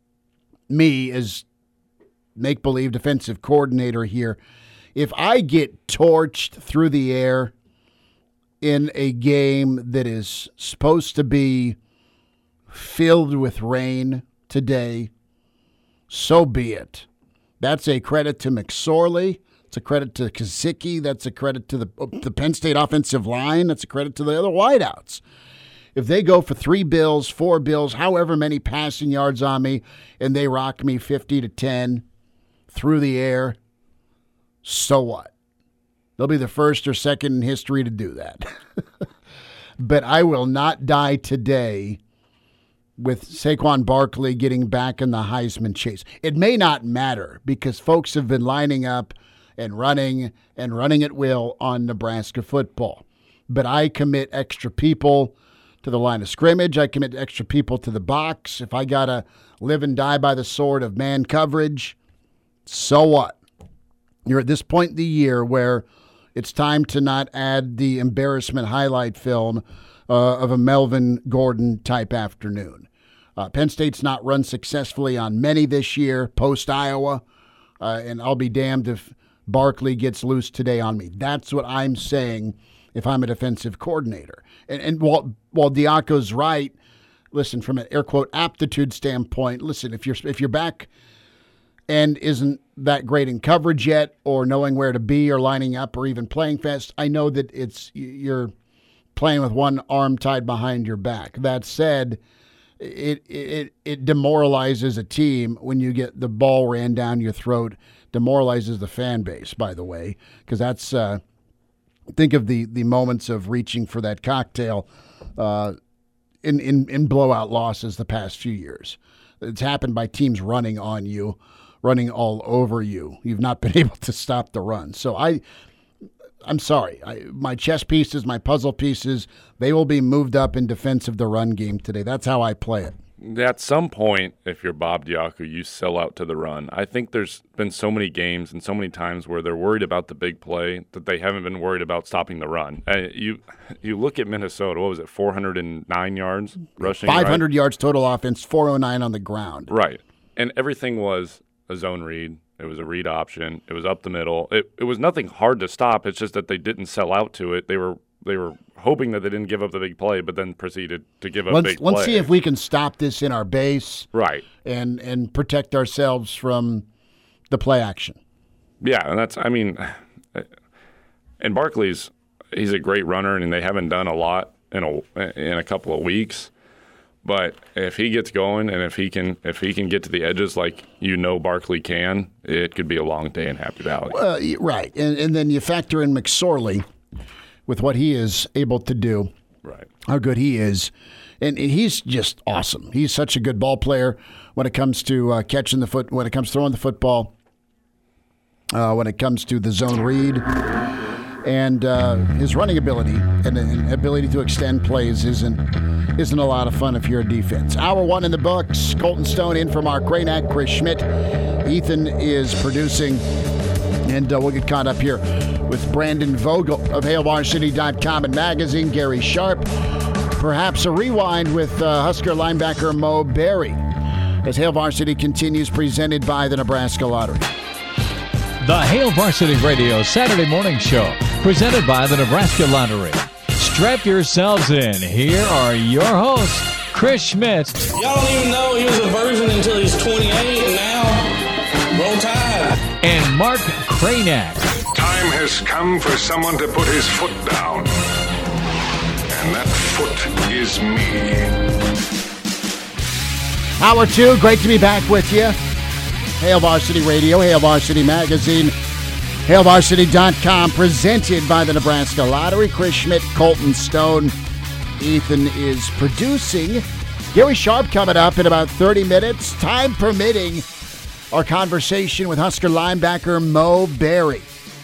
me as make-believe defensive coordinator here. If I get torched through the air in a game that is supposed to be filled with rain today, so be it. That's a credit to McSorley. It's a credit to Kazicki. That's a credit to the Penn State offensive line. That's a credit to the other wideouts. If they go for 3 bills, 4 bills, however many passing yards on me, and they rock me 50-10 through the air, so what? They'll be the first or second in history to do that. But I will not die today with Saquon Barkley getting back in the Heisman chase. It may not matter because folks have been lining up and running at will on Nebraska football. But I commit extra people to the line of scrimmage. I commit extra people to the box. If I got to live and die by the sword of man coverage, so what? You're at this point in the year where it's time to not add the embarrassment highlight film of a Melvin Gordon type afternoon. Penn State's not run successfully on many this year, post-Iowa, and I'll be damned if Barkley gets loose today on me. That's what I'm saying if I'm a defensive coordinator. And while Diaco's right, listen, from an air quote aptitude standpoint, listen, if your back end isn't that great in coverage yet, or knowing where to be, or lining up, or even playing fast, I know that you're playing with one arm tied behind your back. That said, it demoralizes a team when you get the ball ran down your throat. Demoralizes the fan base, by the way, because that's think of the moments of reaching for that cocktail in blowout losses the past few years. It's happened by teams running on you, running all over you. You've not been able to stop the run. So I'm sorry. My chess pieces, my puzzle pieces, they will be moved up in defense of the run game today. That's how I play it. At some point, if you're Bob Diaco, you sell out to the run. I think there's been so many games and so many times where they're worried about the big play that they haven't been worried about stopping the run. You look at Minnesota, what was it, 409 yards rushing? 500 yards total offense, 409 on the ground. Right. And everything was a zone read. It was a read option. It was up the middle. It was nothing hard to stop. It's just that they didn't sell out to it. They were hoping that they didn't give up the big play, but then proceeded to give up big play. Let's see if we can stop this in our base, right, and protect ourselves from the play action. Yeah, and and Barkley's he's a great runner, and they haven't done a lot in a couple of weeks. But if he gets going, and if he can get to the edges like Barkley can, it could be a long day in Happy Valley. Right, and then you factor in McSorley with what he is able to do, right? How good he is, and he's just awesome. He's such a good ball player when it comes to catching the foot, when it comes to throwing the football, when it comes to the zone read, and his running ability and ability to extend plays isn't a lot of fun if you're a defense. Hour one in the books. Colton Stone in for Mark Granack, Chris Schmidt. Ethan is producing, and we'll get caught up here with Brandon Vogel of HailVarsity.com and magazine, Gary Sharp. Perhaps a rewind with Husker linebacker Mo Berry as Hail Varsity continues, presented by the Nebraska Lottery. The Hail Varsity Radio Saturday morning show, presented by the Nebraska Lottery. Strap yourselves in. Here are your hosts, Chris Schmidt. Y'all don't even know he was a virgin until he's 28, and now roll tide. And Mark Granack. Time has come for someone to put his foot down. And that foot is me. Hour two, great to be back with you. Hail Varsity Radio, Hail Varsity Magazine, HailVarsity.com, presented by the Nebraska Lottery. Chris Schmidt, Colton Stone. Ethan is producing. Gary Sharp coming up in about 30 minutes. Time permitting, our conversation with Husker linebacker Mo Berry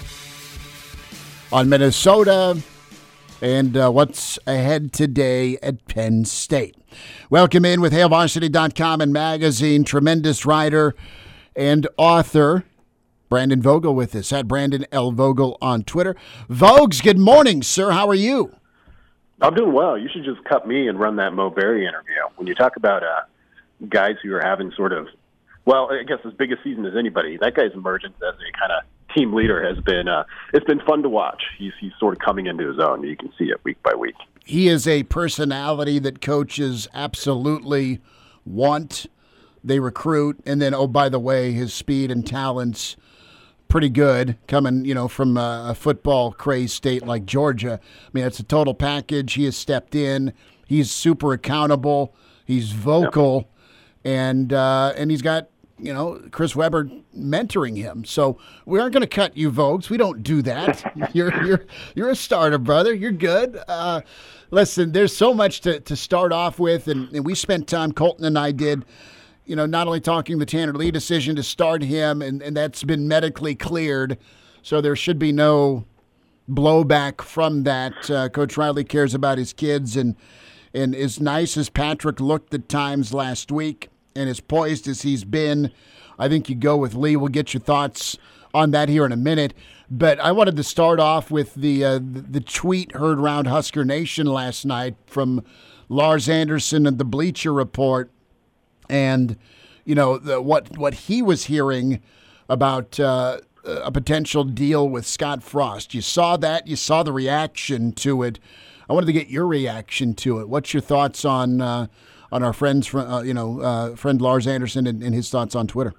on Minnesota and what's ahead today at Penn State. Welcome in with HailVarsity.com and magazine, tremendous writer and author, Brandon Vogel with us, at Brandon L. Vogel on Twitter. Vogues, good morning, sir. How are you? I'm doing well. You should just cut me and run that Mo Berry interview. When you talk about guys who are having sort of, well, I guess as big a season as anybody, that guy's emergence as a kind of team leader has been, it's been fun to watch. He's sort of coming into his own. You can see it week by week. He is a personality that coaches absolutely want. They recruit, and then, oh, by the way, his speed and talent's pretty good, coming, from a football-crazed state like Georgia. I mean, it's a total package. He has stepped in. He's super accountable. He's vocal, and he's got, Chris Webber mentoring him. So we aren't going to cut you, Vogues. We don't do that. You're a starter, brother. You're good. Listen, there's so much to start off with, and we spent time, Colton and I did, not only talking the Tanner Lee decision to start him, and that's been medically cleared, so there should be no blowback from that. Coach Riley cares about his kids, and as nice as Patrick looked at times last week and as poised as he's been, I think you go with Lee. We'll get your thoughts on that here in a minute. But I wanted to start off with the tweet heard around Husker Nation last night from Lars Anderson and the Bleacher Report. And, what he was hearing about a potential deal with Scott Frost. You saw that. You saw the reaction to it. I wanted to get your reaction to it. What's your thoughts on our friend Lars Anderson and his thoughts on Twitter?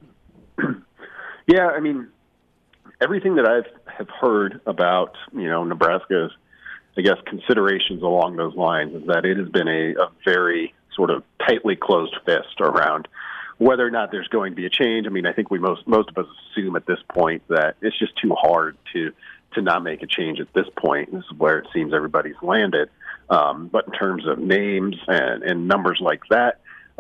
Yeah, I mean, everything that I have heard about, Nebraska's, I guess, considerations along those lines is that it has been a very sort of tightly closed fist around whether or not there's going to be a change. I mean, I think most of us assume at this point that it's just too hard to not make a change at this point. This is where it seems everybody's landed. But in terms of names and numbers like that,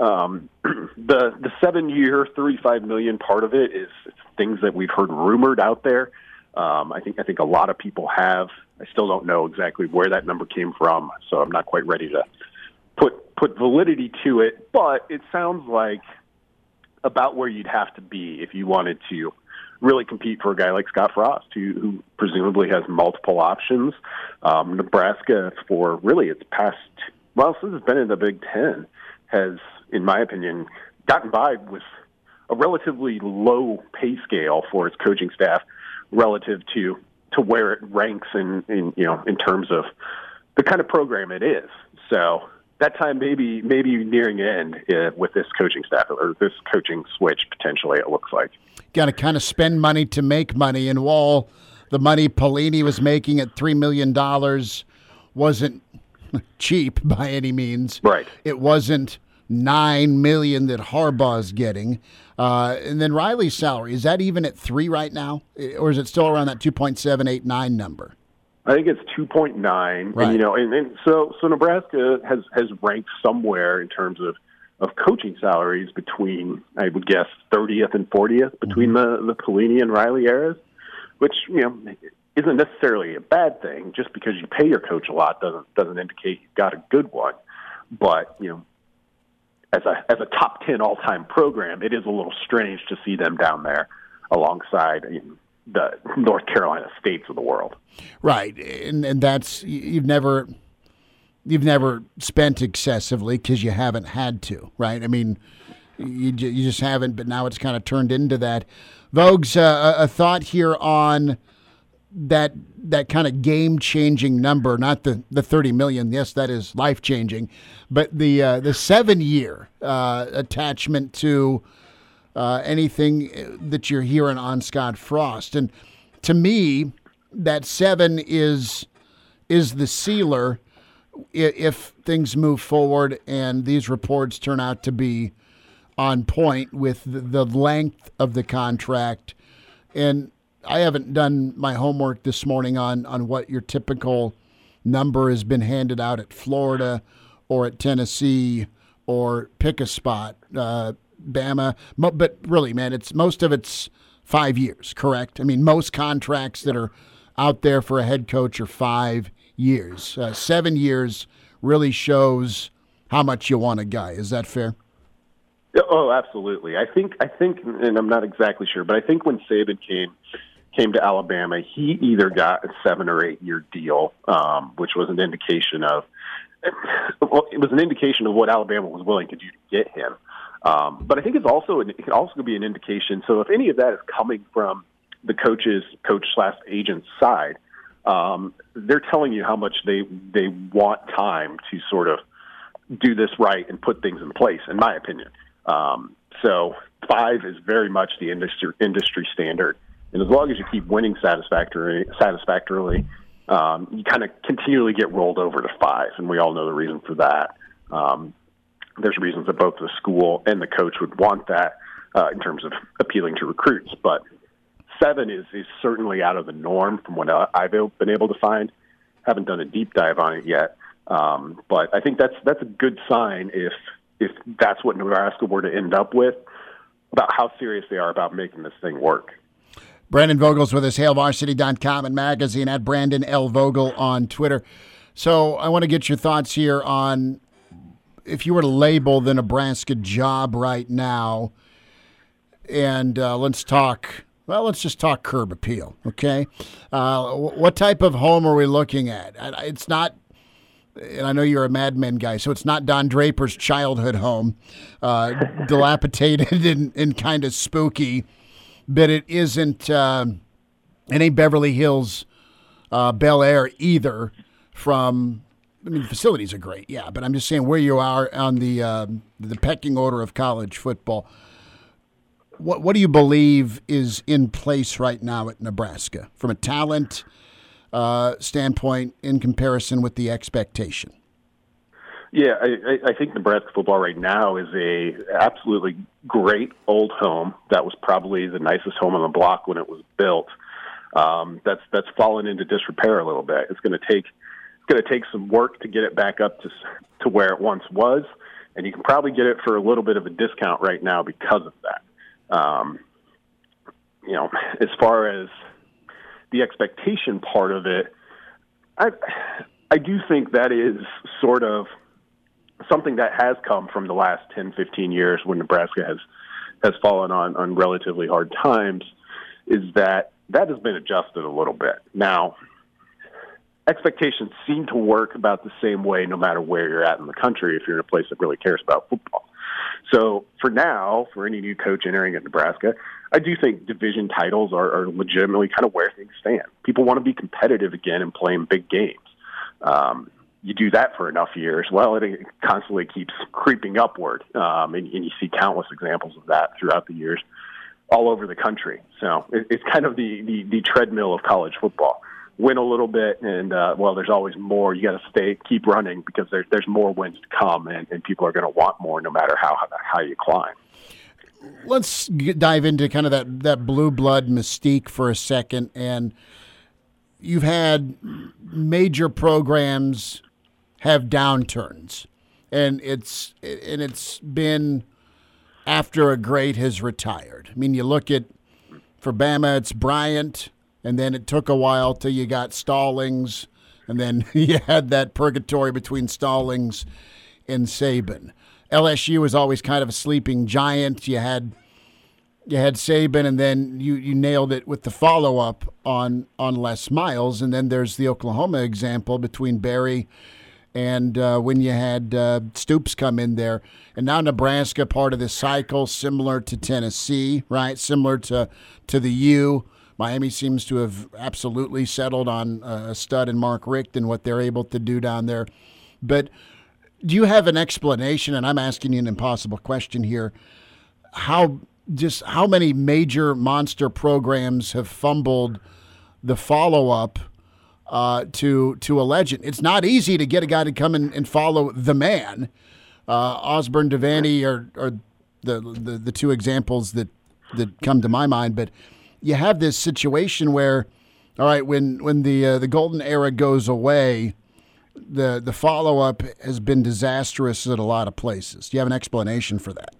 the 7-year, $35 million part of it is things that we've heard rumored out there. I think a lot of people have. I still don't know exactly where that number came from, so I'm not quite ready to put validity to it. But it sounds like about where you'd have to be if you wanted to really compete for a guy like Scott Frost, who presumably has multiple options. Nebraska, for really its past, since it's been in the Big Ten, has, in my opinion, gotten by with a relatively low pay scale for its coaching staff relative to where it ranks in terms of the kind of program it is. So that time maybe nearing an end with this coaching staff, or this coaching switch potentially, it looks like. Got to kind of spend money to make money, and while the money Pelini was making at $3 million wasn't cheap by any means, right? It wasn't $9 million that Harbaugh's getting, and then Riley's salary, is that even at 3 right now, or is it still around that 2.789 number? I think it's 2.9, right. And so Nebraska has ranked somewhere in terms of coaching salaries between, I would guess, 30th and 40th between the Pelini and Riley eras, which isn't necessarily a bad thing. Just because you pay your coach a lot doesn't indicate you've got a good one. But as a top 10 all time program, it is a little strange to see them down there alongside the North Carolina States of the world. Right, and that's you've never spent excessively because you haven't had to, right? I mean, you just haven't, but now it's kind of turned into that. Vogues, a thought here on that kind of game-changing number, not the $30 million. Yes, that is life-changing, but the 7-year attachment to anything that you're hearing on Scott Frost. And to me, that 7 is the sealer if things move forward and these reports turn out to be on point with the length of the contract. And I haven't done my homework this morning on what your typical number has been handed out at Florida or at Tennessee, or pick a spot, Bama. But really, man, most of it's 5 years, correct? I mean, most contracts that are out there for a head coach are 5 years. 7 years really shows how much you want a guy. Is that fair? Oh, absolutely. I think, and I'm not exactly sure, but I think when Saban came to Alabama, he either got a 7 or 8 year deal, which was an indication of what Alabama was willing to do to get him. But I think it can also be an indication. So if any of that is coming from the coach/agent's side, they're telling you how much they want time to sort of do this right and put things in place, in my opinion. So 5 is very much the industry standard. And as long as you keep winning satisfactorily, you kind of continually get rolled over to 5. And we all know the reason for that. There's reasons that both the school and the coach would want that in terms of appealing to recruits. But 7 is certainly out of the norm from what I've been able to find. Haven't done a deep dive on it yet. But I think that's a good sign if that's what Nebraska were to end up with, about how serious they are about making this thing work. Brandon Vogel's with us, HailVarsity.com and magazine, at Brandon L. Vogel on Twitter. So I want to get your thoughts here on if you were to label the Nebraska job right now, and let's just talk curb appeal, okay? What type of home are we looking at? It's not and I know you're a Mad Men guy, so it's not Don Draper's childhood home, dilapidated and kind of spooky, but it isn't. It ain't Beverly Hills, Bel Air either. From, I mean, the facilities are great, yeah, but I'm just saying where you are on the pecking order of college football. What do you believe is in place right now at Nebraska from a talent standpoint in comparison with the expectation? Yeah, I think Nebraska football right now is a absolutely great old home. That was probably the nicest home on the block when it was built. That's fallen into disrepair a little bit. It's going to take some work to get it back up to where it once was, and you can probably get it for a little bit of a discount right now because of that. As far as the expectation part of it, I do think that is sort of something that has come from the last 10, 15 years when Nebraska has fallen on relatively hard times, is that has been adjusted a little bit. Now, expectations seem to work about the same way no matter where you're at in the country if you're in a place that really cares about football. So for now, for any new coach entering at Nebraska, I do think division titles are legitimately kind of where things stand. People want to be competitive again and playing big games. You do that for enough years, well, it constantly keeps creeping upward, and you see countless examples of that throughout the years all over the country. So it's kind of the treadmill of college football. Win a little bit, and there's always more. You got to keep running because there's more wins to come, and people are going to want more no matter how you climb. Let's dive into kind of that blue blood mystique for a second. And you've had major programs have downturns, and it's been after a great has retired. I mean, you look at, for Bama, it's Bryant. And then it took a while till you got Stallings, and then you had that purgatory between Stallings and Saban. LSU was always kind of a sleeping giant. You had Saban, and then you nailed it with the follow-up on Les Miles. And then there's the Oklahoma example between Barry and when you had Stoops come in there. And now Nebraska, part of this cycle, similar to Tennessee, right? Similar to the U. Miami seems to have absolutely settled on a stud in Mark Richt and what they're able to do down there. But do you have an explanation, and I'm asking you an impossible question here, how many major monster programs have fumbled the follow-up to a legend? It's not easy to get a guy to come in and follow the man. Osborne, Devaney are the two examples that come to my mind, but you have this situation where, all right, when the golden era goes away, the follow-up has been disastrous at a lot of places. Do you have an explanation for that?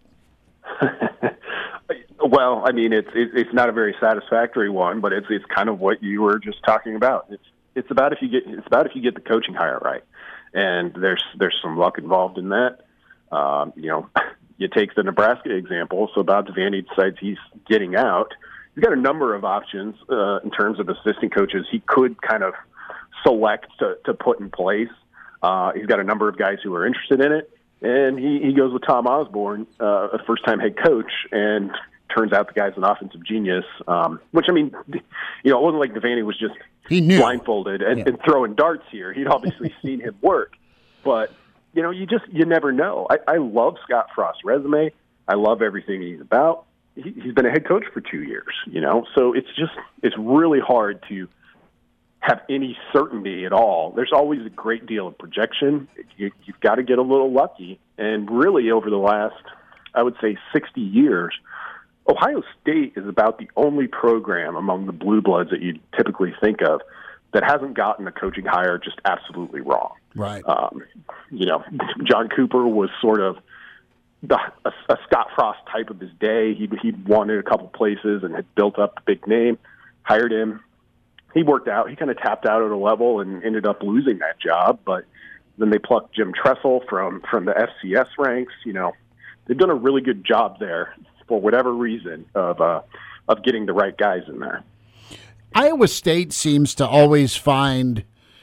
Well, I mean, it's not a very satisfactory one, but it's kind of what you were just talking about. It's about if you get the coaching hire right, and there's some luck involved in that. You take the Nebraska example. So Bob Devaney decides he's getting out. He's got a number of options in terms of assistant coaches he could kind of select to put in place. He's got a number of guys who are interested in it, and he goes with Tom Osborne, a first-time head coach, and turns out the guy's an offensive genius. Which, I mean, it wasn't like Devaney was just blindfolded and throwing darts here. He'd obviously seen him work, but you never know. I love Scott Frost's resume. I love everything he's about. He's been a head coach for 2 years, so it's really hard to have any certainty at all. There's always a great deal of projection. You've got to get a little lucky. And really over the last, I would say 60 years, Ohio State is about the only program among the blue bloods that you typically think of that hasn't gotten a coaching hire just absolutely wrong. Right. John Cooper was sort of a Scott Frost type of his day. He'd won in a couple places and had built up a big name, hired him. He worked out. He kind of tapped out at a level and ended up losing that job. But then they plucked Jim Tressel from the FCS ranks. They've done a really good job there for whatever reason of getting the right guys in there. Iowa State seems to always find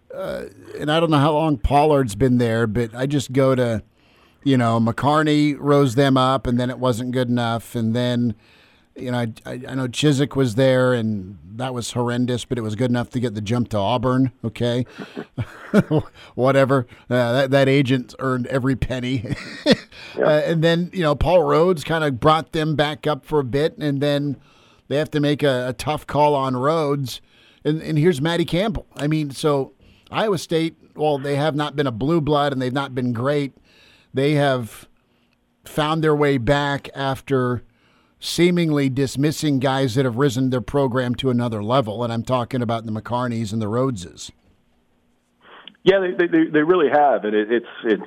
and I don't know how long Pollard's been there, but I just go to, McCarney rose them up, and then it wasn't good enough, and then, I know Chiswick was there, and that was horrendous, but it was good enough to get the jump to Auburn. Okay, whatever. That agent earned every penny, and then Paul Rhodes kind of brought them back up for a bit, and then they have to make a tough call on Rhodes, and here's Matty Campbell. I mean, so Iowa State, well, they have not been a blue blood, and they've not been great. They have found their way back after seemingly dismissing guys that have risen their program to another level, and I'm talking about the McCarneys and the Rhodeses. Yeah, they really have, and it's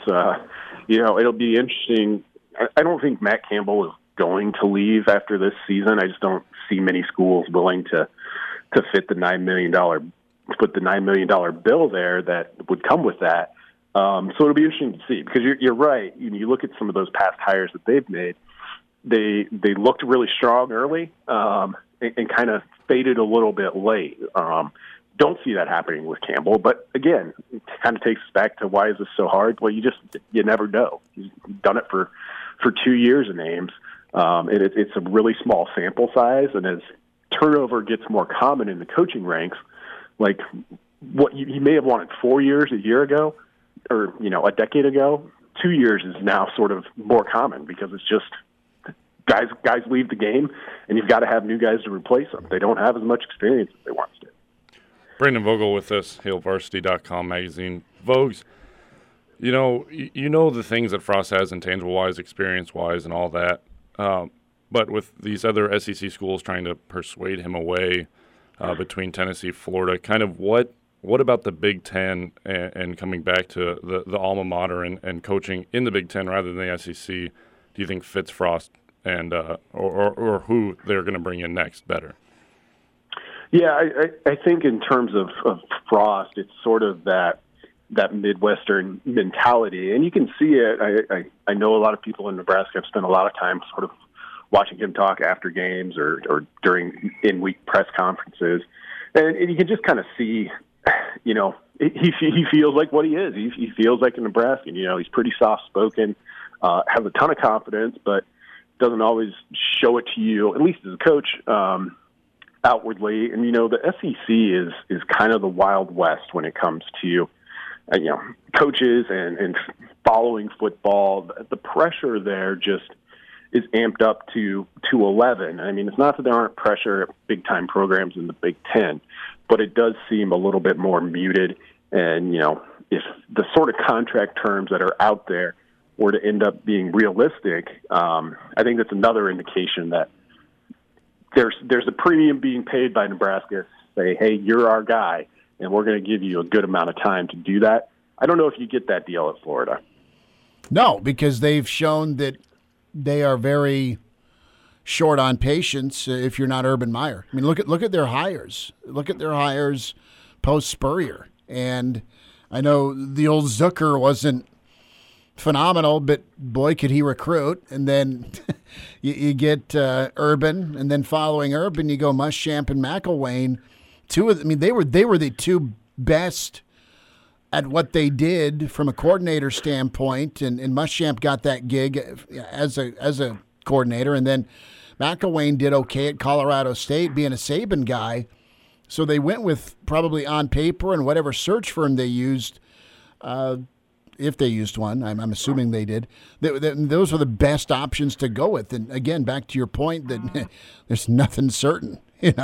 it'll be interesting. I don't think Matt Campbell is going to leave after this season. I just don't see many schools willing to fit the $9 million bill there that would come with that. So it'll be interesting to see, because you're right. You look at some of those past hires that they've made. They looked really strong early and kind of faded a little bit late. Don't see that happening with Campbell, but again, it kind of takes us back to why is this so hard? Well, you never know. He's done it for 2 years in Ames. It's a really small sample size, and as turnover gets more common in the coaching ranks, like what he may have wanted 4 years a year ago, or a decade ago, 2 years is now sort of more common, because it's just guys leave the game, and you've got to have new guys to replace them. They don't have as much experience as they once did. Brandon Vogel with us, HailVarsity.com magazine. Vogues, you know the things that Frost has intangible-wise, experience-wise, and all that. But with these other SEC schools trying to persuade him away between Tennessee, Florida, kind of what about the Big Ten and coming back to the alma mater and coaching in the Big Ten rather than the SEC, do you think fits Frost and or who they're going to bring in next better? Yeah, I think in terms of Frost, it's sort of that Midwestern mentality, and you can see it. I know a lot of people in Nebraska have spent a lot of time sort of watching him talk after games or during in-week press conferences, and you can just kind of see, he feels like what he is. He feels like a Nebraskan. He's pretty soft-spoken, has a ton of confidence, but doesn't always show it to you, at least as a coach, outwardly. And, the SEC is kind of the Wild West when it comes to, coaches and following football. The pressure there just is amped up to 11. I mean, it's not that there aren't pressure at big-time programs in the Big Ten, but it does seem a little bit more muted. And, if the sort of contract terms that are out there were to end up being realistic, I think that's another indication that there's a premium being paid by Nebraska to say, hey, you're our guy, and we're going to give you a good amount of time to do that. I don't know if you get that deal at Florida. No, because they've shown that they are very short on patience if you're not Urban Meyer. I mean, look at their hires. Look at their hires post Spurrier. And I know the old Zucker wasn't phenomenal, but boy, could he recruit. And then you get Urban, and then following Urban, you go Muschamp and McElwain. They were the two best at what they did from a coordinator standpoint, and Muschamp got that gig as a coordinator, and then McElwain did okay at Colorado State being a Saban guy. So they went with probably on paper and whatever search firm they used, if they used one. I'm assuming they did. Those were the best options to go with. And again, back to your point that there's nothing certain,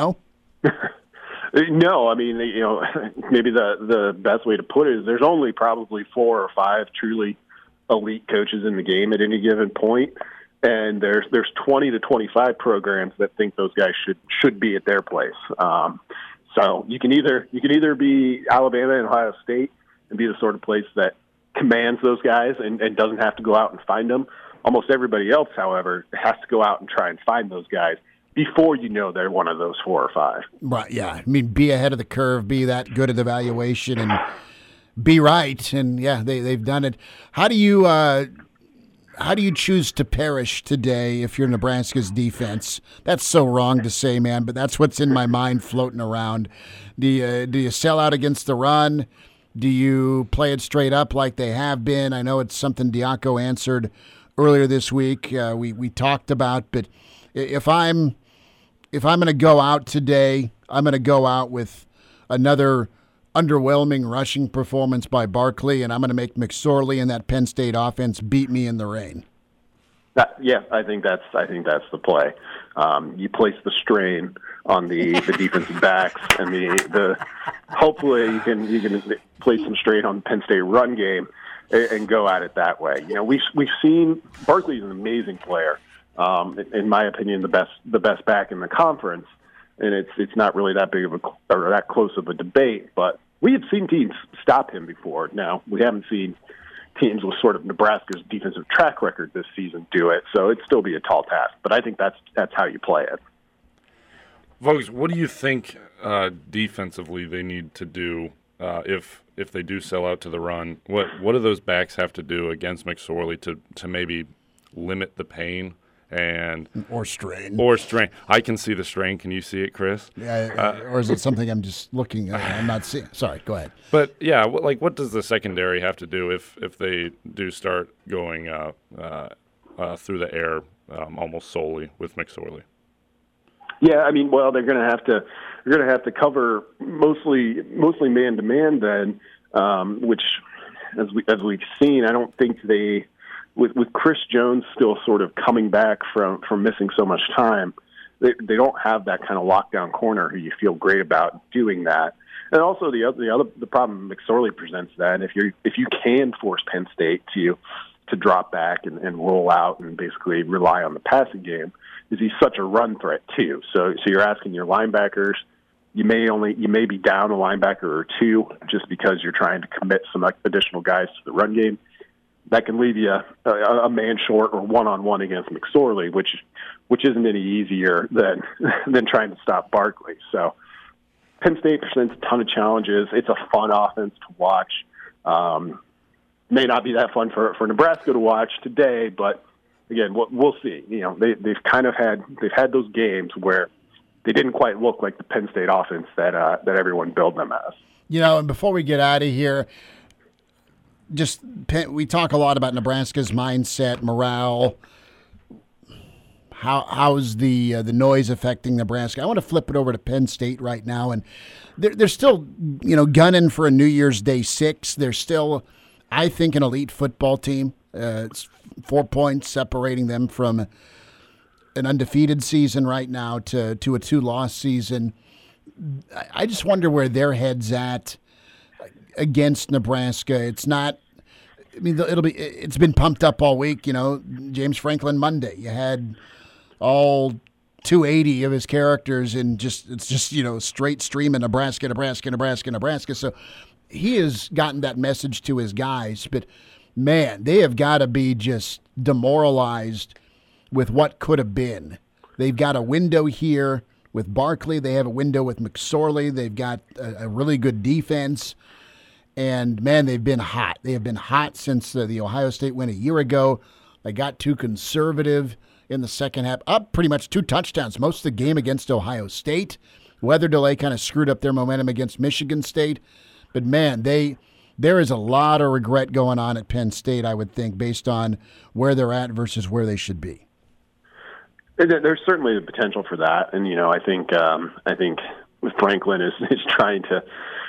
No, I mean, maybe the best way to put it is there's only probably 4 or 5 truly elite coaches in the game at any given point, and there's 20 to 25 programs that think those guys should be at their place. So you can either be Alabama and Ohio State and be the sort of place that commands those guys and doesn't have to go out and find them. Almost everybody else, however, has to go out and try and find those guys before they're one of those 4 or 5. Right, yeah. I mean, be ahead of the curve, be that good at the evaluation, and be right. And, yeah, they've done it. How do you choose to perish today if you're Nebraska's defense? That's so wrong to say, man, but that's what's in my mind floating around. Do you sell out against the run? Do you play it straight up like they have been? I know it's something Diaco answered earlier this week. We talked about, but if I'm going to go out today, I'm going to go out with another underwhelming rushing performance by Barkley, and I'm going to make McSorley and that Penn State offense beat me in the rain. Yeah, I think that's the play. You place the strain on the defensive backs, and the hopefully you can place some strain on Penn State run game and go at it that way. We've seen Barkley's an amazing player. In my opinion, the best back in the conference, and it's not really that big of or that close of a debate. But we have seen teams stop him before. Now we haven't seen teams with sort of Nebraska's defensive track record this season do it, so it'd still be a tall task. But I think that's how you play it. Vogues, what do you think defensively they need to do if they do sell out to the run? What do those backs have to do against McSorley to maybe limit the pain or strain? I can see the strain. Can you see it, Chris? Yeah. Or is it something I'm just looking at? I'm not seeing. Sorry, go ahead. But yeah, what does the secondary have to do if they do start going through the air almost solely with McSorley? Yeah, I mean, well, they're going to have to cover mostly man to man then, which as we've seen, I don't think they. With Chris Jones still sort of coming back from missing so much time, they don't have that kind of lockdown corner who you feel great about doing that. And also the problem McSorley presents that if you can force Penn State to drop back and roll out and basically rely on the passing game, is he's such a run threat too. So you're asking your linebackers, you may be down a linebacker or two just because you're trying to commit some additional guys to the run game. That can leave you a man short or one-on-one against McSorley, which isn't any easier than trying to stop Barkley. So Penn State presents a ton of challenges. It's a fun offense to watch. May not be that fun for Nebraska to watch today, but again, we'll see. They've had those games where they didn't quite look like the Penn State offense that everyone billed them as. And before we get out of here. We talk a lot about Nebraska's mindset, morale. How's the noise affecting Nebraska? I want to flip it over to Penn State right now, and they're still gunning for a New Year's Day 6. They're still, I think, an elite football team. It's 4 points separating them from an undefeated season right now to a 2-loss season. I just wonder where their head's at against Nebraska. It's not. I mean, it's been pumped up all week. James Franklin Monday. You had all 280 of his characters, and it's just straight stream of Nebraska. So he has gotten that message to his guys. But man, they have got to be just demoralized with what could have been. They've got a window here with Barkley. They have a window with McSorley. They've got a really good defense. And, man, they've been hot. They have been hot since the Ohio State win a year ago. They got too conservative in the second half, up pretty much 2 touchdowns most of the game against Ohio State. Weather delay kind of screwed up their momentum against Michigan State. But, man, there is a lot of regret going on at Penn State, I would think, based on where they're at versus where they should be. There's certainly the potential for that. And, I think Franklin is trying to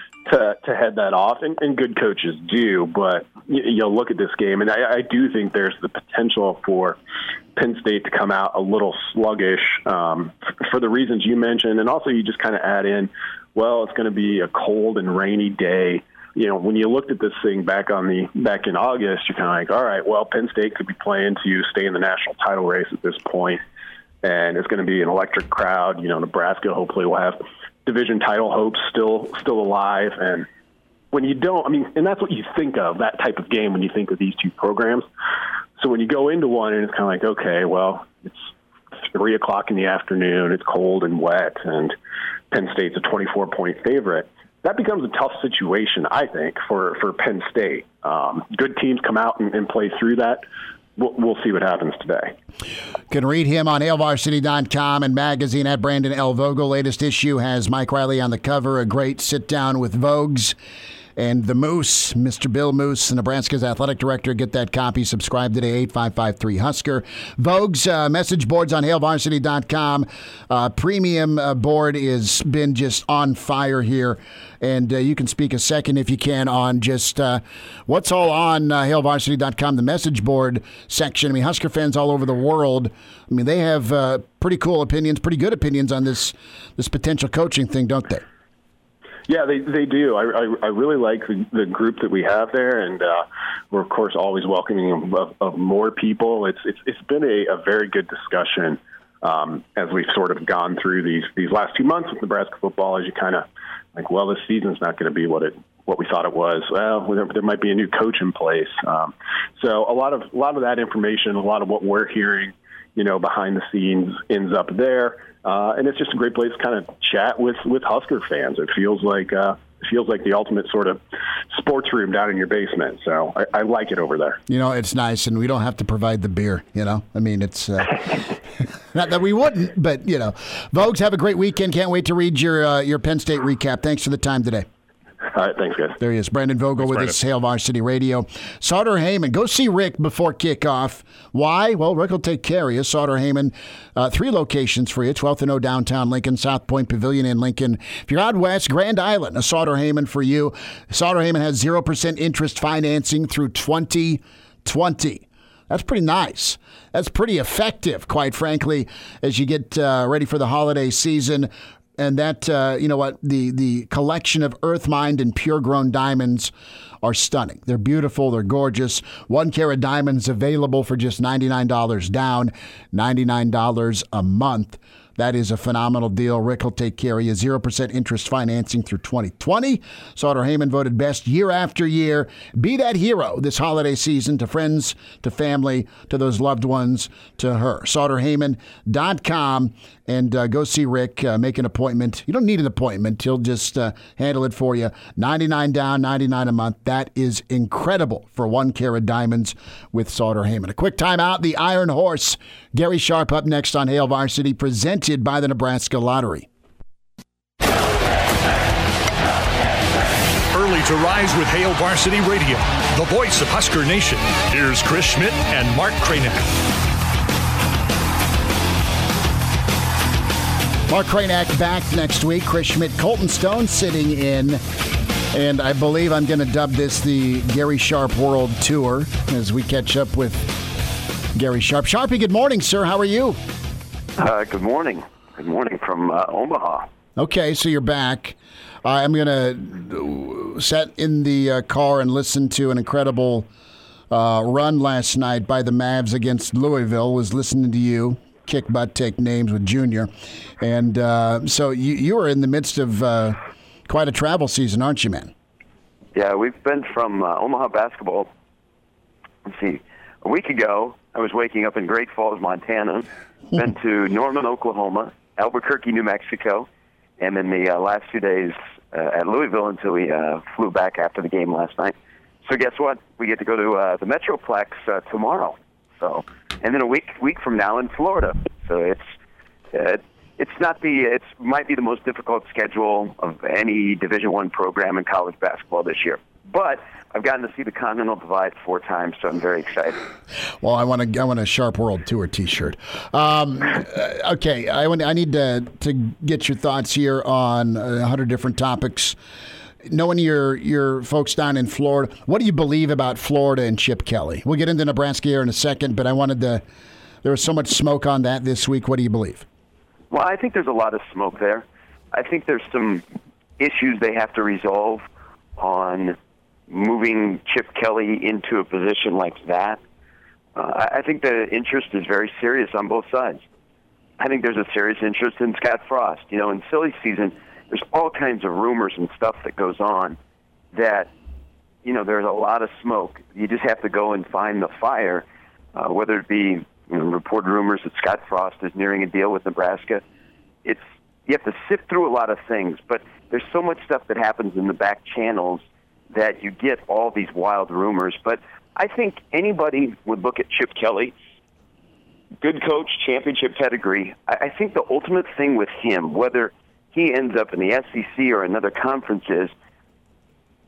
head that off, and good coaches do, but you'll look at this game, and I do think there's the potential for Penn State to come out a little sluggish for the reasons you mentioned, and also you just kind of add in, well, it's going to be a cold and rainy day. When you looked at this thing back in August, you're kind of like, all right, well, Penn State could be playing to stay in the national title race at this point, and it's going to be an electric crowd. Nebraska hopefully will have division title hopes still alive, and when you don't, and that's what you think of, that type of game, when you think of these two programs. So when you go into one and it's kind of like, okay, well, it's 3:00 in the afternoon, it's cold and wet, and Penn State's a 24-point favorite, that becomes a tough situation, I think, for Penn State. Good teams come out and play through that. We'll see what happens today. Can read him on HailVarsity.com and magazine at Brandon L. Vogel. Latest issue has Mike Riley on the cover, a great sit-down with Vogues. And the Moose, Mr. Bill Moose, Nebraska's athletic director. Get that copy. Subscribe today, 8553-HUSKER. Vogue's message boards on HailVarsity.com. Premium board has been just on fire here. And you can speak a second, if you can, on just what's all on HailVarsity.com, the message board section. I mean, Husker fans all over the world, I mean, they have pretty cool opinions, pretty good opinions on this potential coaching thing, don't they? Yeah, they do. I really like the group that we have there, and we're, of course, always welcoming of more people. It's been a very good discussion as we've sort of gone through these last 2 months with Nebraska football, as you kind of like, well, this season's not going to be what we thought it was. Well, there might be a new coach in place. So a lot of that information, a lot of what we're hearing, behind the scenes ends up there. And it's just a great place to kind of chat with Husker fans. It feels like the ultimate sort of sports room down in your basement. So I like it over there. It's nice, and we don't have to provide the beer, I mean, it's not that we wouldn't, but, Vogues, have a great weekend. Can't wait to read your Penn State recap. Thanks for the time today. All right, thanks, guys. There he is, Brandon Vogel with us, Hail Varsity Radio. Sauter Heyman, go see Rick before kickoff. Why? Well, Rick will take care of you. Sauter Heyman, 3 locations for you, 12th and O downtown Lincoln, South Point Pavilion in Lincoln. If you're out west, Grand Island, a Sauter Heyman for you. Sauter Heyman has 0% interest financing through 2020. That's pretty nice. That's pretty effective, quite frankly, as you get ready for the holiday season. And that, the collection of earth-mined and pure-grown diamonds are stunning. They're beautiful. They're gorgeous. 1-carat diamonds available for just $99 down, $99 a month. That is a phenomenal deal. Rick will take care of you. 0% interest financing through 2020. Sauter Heyman voted best year after year. Be that hero this holiday season to friends, to family, to those loved ones, to her. SauterHeyman.com, and go see Rick. Make an appointment. You don't need an appointment. He'll just handle it for you. $99 down, $99 a month. That is incredible for 1-carat diamonds with Sauter Heyman. A quick timeout. The Iron Horse. Gary Sharp up next on Hail Varsity, presented by the Nebraska Lottery. Early to rise with Hail Varsity Radio, the voice of Husker Nation. Here's Chris Schmidt and Mark Cranack. Mark Cranack back next week. Chris Schmidt, Colton Stone sitting in. And I believe I'm going to dub this the Gary Sharp World Tour as we catch up with Gary Sharp. Sharpie, good morning, sir. How are you? Good morning. Good morning from Omaha. Okay, so you're back. I'm going to sit in the car and listen to an incredible run last night by the Mavs against Louisville. Was listening to you kick butt, take names with Junior. And so you were in the midst of quite a travel season, aren't you, man? Yeah, we've been from Omaha basketball. Let's see. A week ago, I was waking up in Great Falls, Montana. Been to Norman, Oklahoma, Albuquerque, New Mexico, and then the last 2 days at Louisville until we flew back after the game last night. So guess what? We get to go to the Metroplex tomorrow. So, and then a week from now in Florida. So it's might be the most difficult schedule of any Division I program in college basketball this year. But I've gotten to see the Continental Divide 4 times, so I'm very excited. Well, I want a Sharp World Tour T-shirt. Okay, I need to get your thoughts here on 100 different topics. Knowing your folks down in Florida, what do you believe about Florida and Chip Kelly? We'll get into Nebraska here in a second, but there was so much smoke on that this week. What do you believe? Well, I think there's a lot of smoke there. I think there's some issues they have to resolve on moving Chip Kelly into a position like that. I think the interest is very serious on both sides. I think there's a serious interest in Scott Frost. In silly season, there's all kinds of rumors and stuff that goes on that, there's a lot of smoke. You just have to go and find the fire, whether it be reported rumors that Scott Frost is nearing a deal with Nebraska. You have to sift through a lot of things, but there's so much stuff that happens in the back channels that you get all these wild rumors. But I think anybody would look at Chip Kelly, good coach, championship pedigree. I think the ultimate thing with him, whether he ends up in the SEC or another conference, is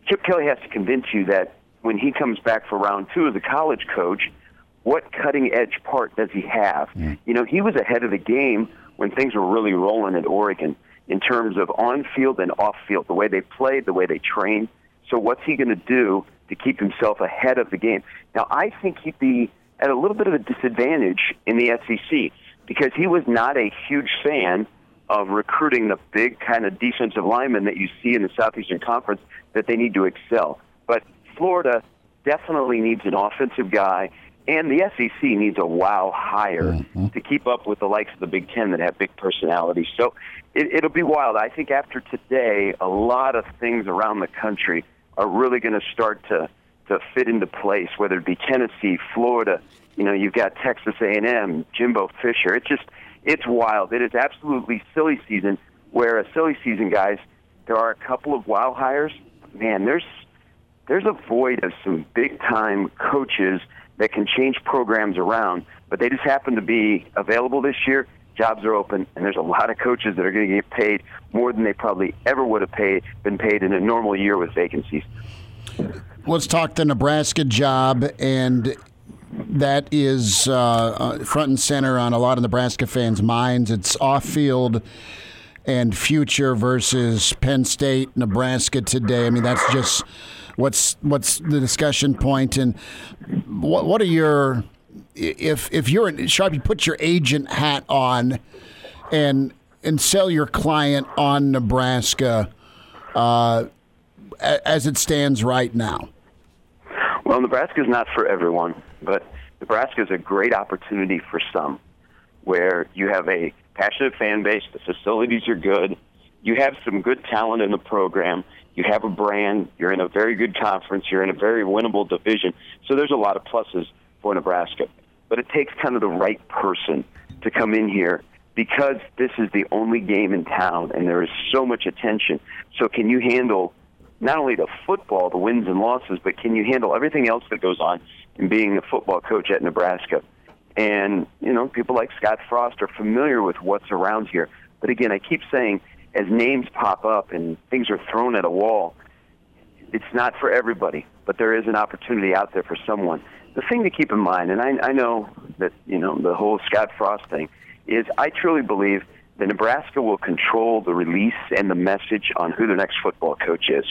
Chip Kelly has to convince you that when he comes back for round 2 as a college coach, what cutting-edge part does he have? You know, he was ahead of the game when things were really rolling at Oregon in terms of on-field and off-field, the way they played, the way they trained. So what's he going to do to keep himself ahead of the game? Now, I think he'd be at a little bit of a disadvantage in the SEC because he was not a huge fan of recruiting the big kind of defensive linemen that you see in the Southeastern Conference that they need to excel. But Florida definitely needs an offensive guy, and the SEC needs a wow hire to keep up with the likes of the Big Ten that have big personalities. So it'll be wild. I think after today, a lot of things around the country are really going to start to fit into place, whether it be Tennessee, Florida, you know, you've got Texas A&M, Jimbo Fisher. It's wild. It is absolutely silly season, where a silly season, guys, there are a couple of wow hires. Man, there's a void of some big-time coaches that can change programs around, but they just happen to be available this year. Jobs are open, and there's a lot of coaches that are going to get paid more than they probably ever would have been paid in a normal year with vacancies. Let's talk the Nebraska job, and that is front and center on a lot of Nebraska fans' minds. It's off-field and future versus Penn State, Nebraska today. I mean, that's just what's the discussion point. And what are your if you're Sharp, you put your agent hat on and sell your client on Nebraska as it stands right now? Well, Nebraska is not for everyone, but Nebraska is a great opportunity for some, where you have a passionate fan base, the facilities are good, you have some good talent in the program, you have a brand, you're in a very good conference, you're in a very winnable division, so there's a lot of pluses for Nebraska. But it takes kind of the right person to come in here because this is the only game in town and there is so much attention. So can you handle not only the football, the wins and losses, but can you handle everything else that goes on in being a football coach at Nebraska? And, you know, people like Scott Frost are familiar with what's around here. But again, I keep saying, as names pop up and things are thrown at a wall, it's not for everybody, but there is an opportunity out there for someone. The thing to keep in mind, and I know that, you know, the whole Scott Frost thing, is I truly believe that Nebraska will control the release and the message on who the next football coach is.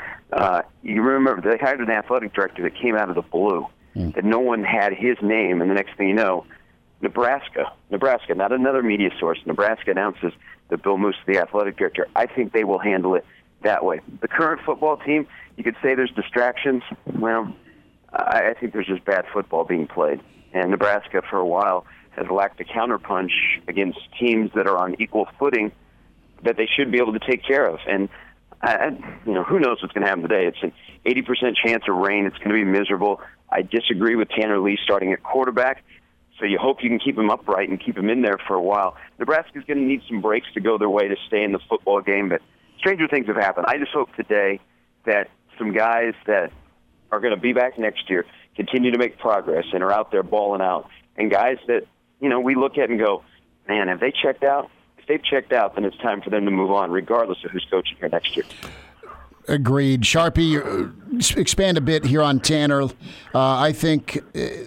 You remember, they hired an athletic director that came out of the blue, that no one had his name, and the next thing you know, Nebraska, not another media source, Nebraska announces that Bill Moos is the athletic director. I think they will handle it that way. The current football team, you could say there's distractions. Well, I think there's just bad football being played. And Nebraska, for a while, has lacked a counterpunch against teams that are on equal footing that they should be able to take care of. And, you know, who knows what's going to happen today. It's an 80% chance of rain. It's going to be miserable. I disagree with Tanner Lee starting at quarterback, so you hope you can keep him upright and keep him in there for a while. Nebraska's going to need some breaks to go their way to stay in the football game, but stranger things have happened. I just hope today that some guys that are going to be back next year continue to make progress and are out there balling out, and guys that, you know, we look at and go, man, have they checked out? If they've checked out, then it's time for them to move on, regardless of who's coaching here next year. Agreed. Sharpie, expand a bit here on Tanner. I think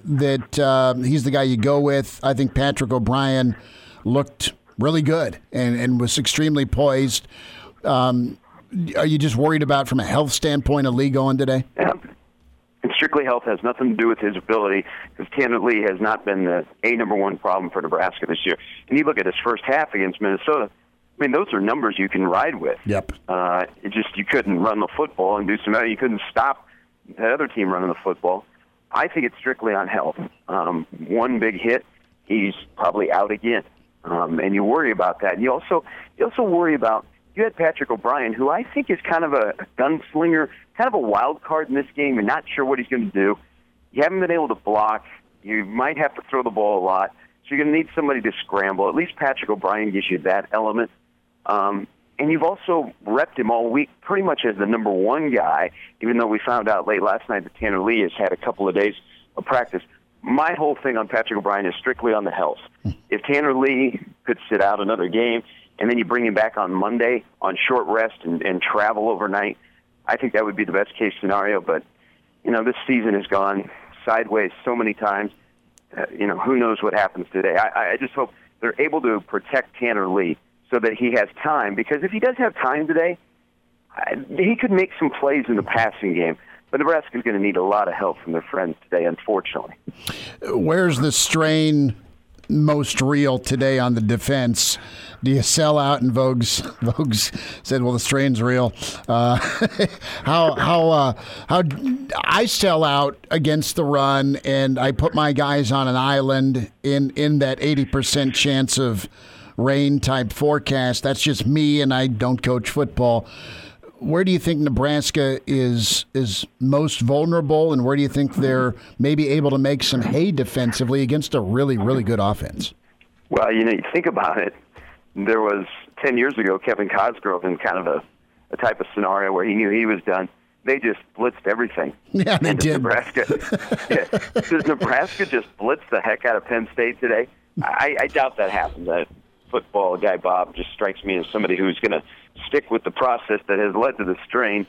that he's the guy you go with. I think Patrick O'Brien looked really good and was extremely poised. Are you just worried about, from a health standpoint, of Lee going today? Yeah. And strictly health has nothing to do with his ability, because Tanner Lee has not been the number one problem for Nebraska this year. And you look at his first half against Minnesota, I mean, those are numbers you can ride with. Yep. It just, you couldn't run the football and do some other. You couldn't stop the other team running the football. I think it's strictly on health. One big hit, he's probably out again. And you worry about that. And you also worry about, you had Patrick O'Brien, who I think is kind of a gunslinger, kind of a wild card in this game. You're not sure what he's going to do. You haven't been able to block. You might have to throw the ball a lot. So you're going to need somebody to scramble. At least Patrick O'Brien gives you that element. And you've also repped him all week pretty much as the number one guy, even though we found out late last night that Tanner Lee has had a couple of days of practice. My whole thing on Patrick O'Brien is strictly on the health. If Tanner Lee could sit out another game, and then you bring him back on Monday on short rest and travel overnight, I think that would be the best case scenario. But, this season has gone sideways so many times. Who knows what happens today. I just hope they're able to protect Tanner Lee so that he has time. Because if he does have time today, he could make some plays in the passing game. But Nebraska's going to need a lot of help from their friends today, unfortunately. Where's the strain most real today on the defense? Do you sell out? And Voges said, "Well, the strain's real." How I sell out against the run, and I put my guys on an island in that 80% chance of rain type forecast. That's just me, and I don't coach football. Where do you think Nebraska is most vulnerable, and where do you think they're maybe able to make some hay defensively against a really, really good offense? Well, you think about it. There was 10 years ago Kevin Cosgrove in kind of a type of scenario where he knew he was done. They just blitzed everything. Yeah, they did. Nebraska, Does Nebraska just blitz the heck out of Penn State today? I doubt that happens. That football guy Bob just strikes me as somebody who's going to stick with the process that has led to the strain.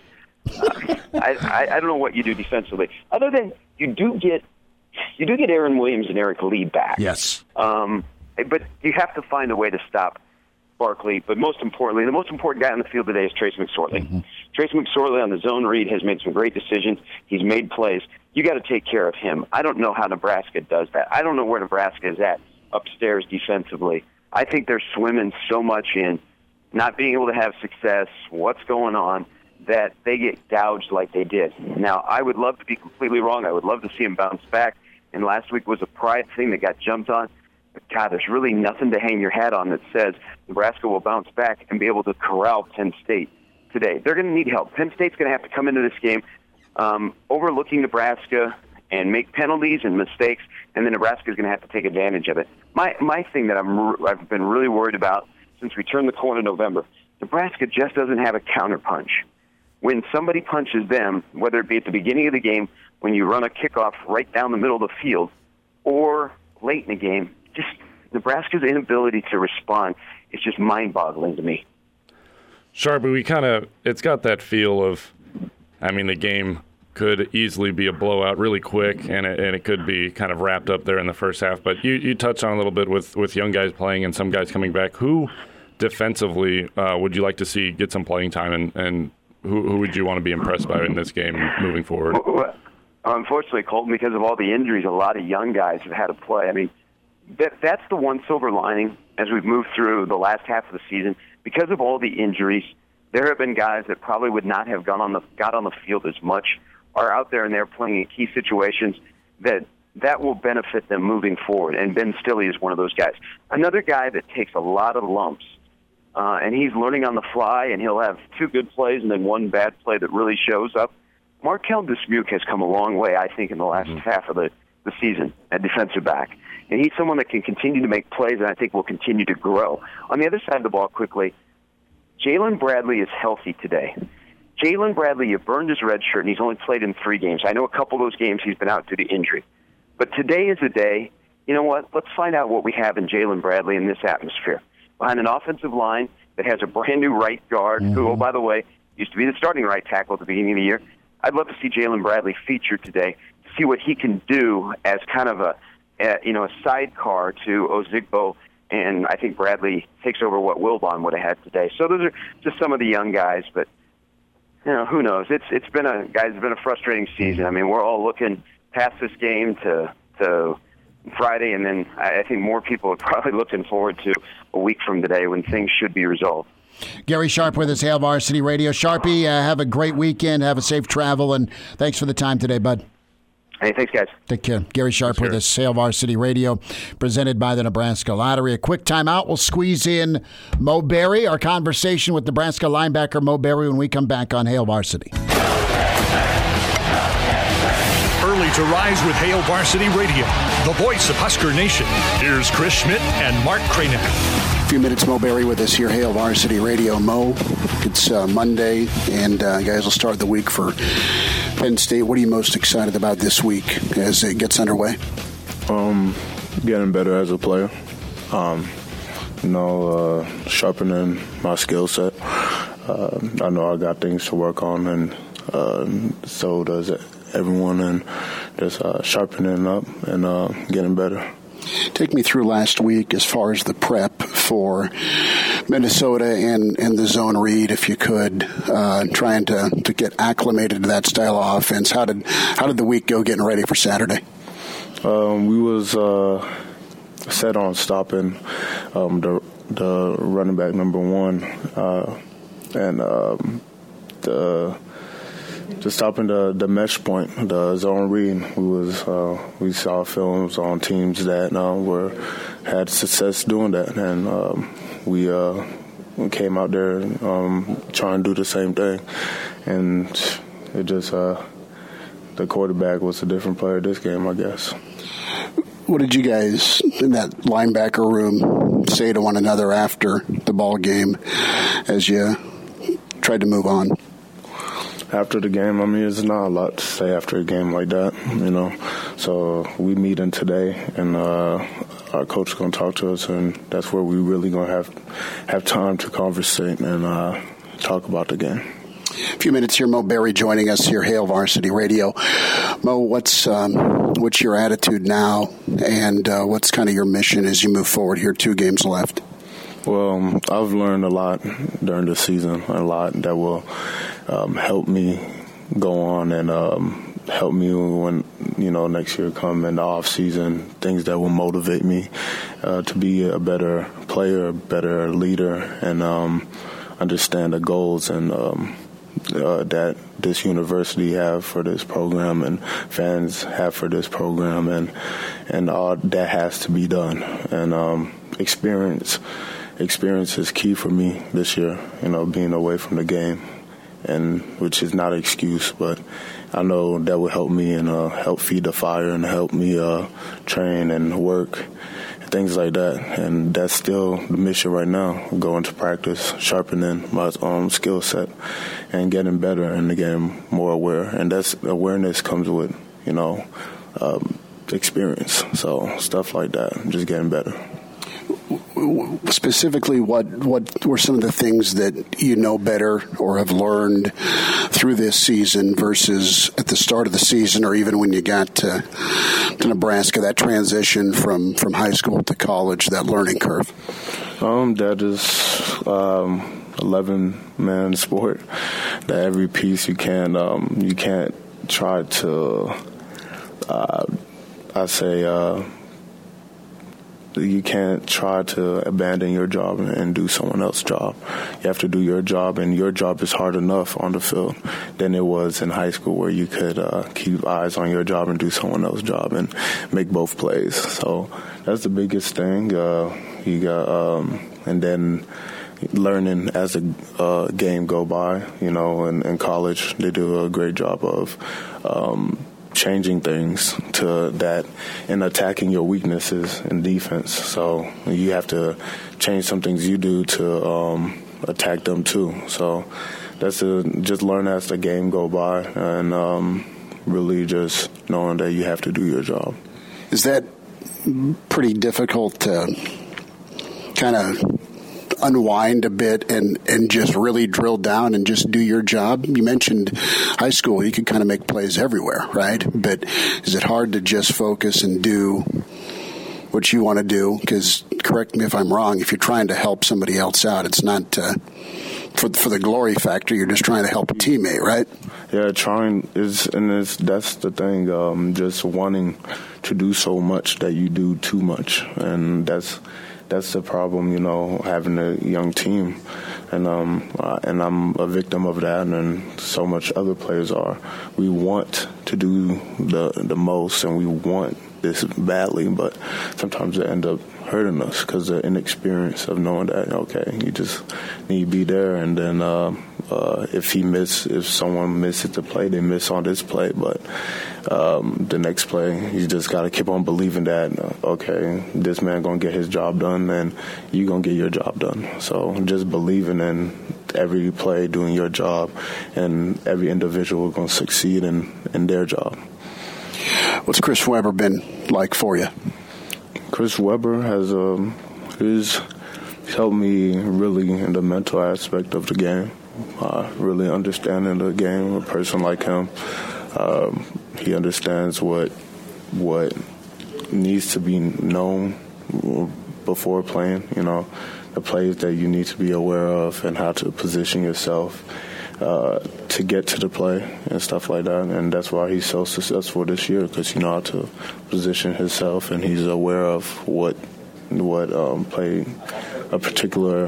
I don't know what you do defensively, other than you do get Aaron Williams and Eric Lee back. Yes. But you have to find a way to stop Barkley. But most importantly, the most important guy on the field today is Trace McSorley. Mm-hmm. Trace McSorley on the zone read has made some great decisions. He's made plays. You got to take care of him. I don't know how Nebraska does that. I don't know where Nebraska is at upstairs defensively. I think they're swimming so much in not being able to have success, what's going on, that they get gouged like they did. Now, I would love to be completely wrong. I would love to see them bounce back. And last week was a pride thing that got jumped on. But, God, there's really nothing to hang your hat on that says Nebraska will bounce back and be able to corral Penn State today. They're going to need help. Penn State's going to have to come into this game overlooking Nebraska and make penalties and mistakes, and then Nebraska's going to have to take advantage of it. My thing that I've been really worried about since we turned the corner in November, Nebraska just doesn't have a counterpunch. When somebody punches them, whether it be at the beginning of the game, when you run a kickoff right down the middle of the field, or late in the game, just Nebraska's inability to respond is just mind-boggling to me. Sharpie, it's got that feel of, the game could easily be a blowout really quick, and it could be kind of wrapped up there in the first half. But you touched on a little bit with young guys playing and some guys coming back. Who defensively would you like to see get some playing time, and who would you want to be impressed by in this game moving forward? Well, unfortunately, Colton, because of all the injuries, a lot of young guys have had to play. That's the one silver lining as we've moved through the last half of the season. Because of all the injuries, there have been guys that probably would not have got on the field as much, are out there and they're playing in key situations that will benefit them moving forward. And Ben Stille is one of those guys. Another guy that takes a lot of lumps, and he's learning on the fly, and he'll have two good plays and then one bad play that really shows up. Markel Dismuke has come a long way, I think, in the last half of the season at defensive back. And he's someone that can continue to make plays, and I think will continue to grow. On the other side of the ball, quickly, Jalen Bradley is healthy today. Jalen Bradley, you burned his red shirt, and he's only played in 3 games. I know a couple of those games he's been out due to injury. But today is a day, you know what, let's find out what we have in Jalen Bradley in this atmosphere. Behind an offensive line that has a brand-new right guard, who, oh, by the way, used to be the starting right tackle at the beginning of the year. I'd love to see Jalen Bradley featured today to see what he can do as kind of a sidecar to Ozigbo, and I think Bradley takes over what Wilbon would have had today. So those are just some of the young guys, but who knows? It's been a frustrating season. We're all looking past this game to Friday, and then I think more people are probably looking forward to a week from today when things should be resolved. Gary Sharp with us, Hail Varsity Radio. Sharpie, have a great weekend. Have a safe travel, and thanks for the time today, bud. Hey, thanks, guys. Take care. Gary Sharp with us, Hail Varsity Radio, presented by the Nebraska Lottery. A quick timeout. We'll squeeze in Mo Berry, our conversation with Nebraska linebacker Mo Berry when we come back on Hail Varsity. Early to rise with Hail Varsity Radio, the voice of Husker Nation. Here's Chris Schmidt and Mark Kranick. A few minutes, Mo Berry with us here, Hail Varsity Radio. Mo, it's Monday, and guys will start the week for Penn State. What are you most excited about this week as it gets underway? Getting better as a player. Sharpening my skill set. I know I got things to work on, and so does everyone, and just sharpening up and getting better. Take me through last week as far as the prep for Minnesota and the zone read, if you could, trying to get acclimated to that style of offense. How did the week go getting ready for Saturday? We was set on stopping the running back number one, and just stopping the mesh point, the zone read. We saw films on teams that had success doing that, and we came out there trying to do the same thing, and it just the quarterback was a different player this game, I guess. What did you guys in that linebacker room say to one another after the ball game as you tried to move on? After the game, I mean, there's not a lot to say after a game like that, you know. So we meeting today, and our coach is going to talk to us, and that's where we really going to have time to conversate and talk about the game. A few minutes here, Mo Berry joining us here, Hail Varsity Radio. Mo, what's your attitude now, and what's kind of your mission as you move forward here? 2 games left. Well, I've learned a lot during the season, a lot that will help me go on and help me when, next year come in the off season, things that will motivate me to be a better player, a better leader, and understand the goals and that this university have for this program and fans have for this program, and all that has to be done. And experience is key for me this year, being away from the game, and which is not an excuse, but I know that will help me and help feed the fire and help me train and work, things like that. And that's still the mission right now, going to practice, sharpening my skill set and getting better and getting more aware. And that's awareness comes with, experience. So stuff like that, just getting better. Specifically, what were some of the things that you know better or have learned through this season versus at the start of the season, or even when you got to Nebraska, that transition from high school to college, that learning curve? That is 11-man sport. That every piece you can't try to, you can't try to abandon your job and do someone else's job. You have to do your job, and your job is hard enough on the field than it was in high school, where you could keep eyes on your job and do someone else's job and make both plays. So that's the biggest thing. You got, and then learning as the game go by. In college they do a great job of changing things to that and attacking your weaknesses in defense. So you have to change some things you do to attack them too. So that's just learn as the game go by, and really just knowing that you have to do your job. Is that pretty difficult to kind of unwind a bit and just really drill down and just do your job? You mentioned high school, you could kind of make plays everywhere, right? But is it hard to just focus and do what you want to do? Because, correct me if I'm wrong, if you're trying to help somebody else out, it's not for the glory factor. You're just trying to help a teammate, right? Yeah, that's the thing, just wanting to do so much that you do too much, and that's the problem, having a young team, and I'm a victim of that, and so much other players are. We want to do the most, and we want this badly, but sometimes it ends up hurting us because of the inexperience of knowing that, okay, you just need to be there, and then if someone misses the play, they miss on this play, but the next play, you just got to keep on believing that, okay, this man going to get his job done, and you going to get your job done. So just believing in every play, doing your job, and every individual going to succeed in their job. What's Chris Webber been like for you? Chris Webber has he's helped me really in the mental aspect of the game, really understanding the game. A person like him, he understands what needs to be known before playing, the plays that you need to be aware of and how to position yourself to get to the play and stuff like that. And that's why he's so successful this year, because he knows how to position himself, and he's aware of what play a particular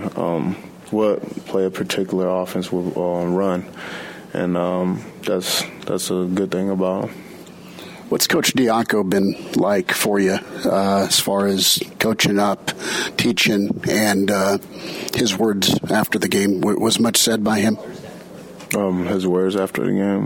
offense will run. And that's a good thing about him. What's Coach Diaco been like for you as far as coaching up, teaching, and his words after the game? Was much said by him? His words after the game,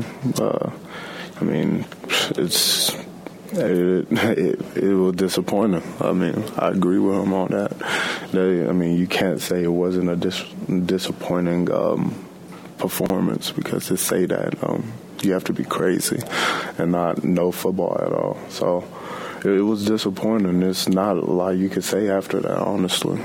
it was disappointing. I agree with him on that. You can't say it wasn't a disappointing performance, because to say that, you have to be crazy and not know football at all. So it was disappointing. There's not a lot you could say after that, honestly.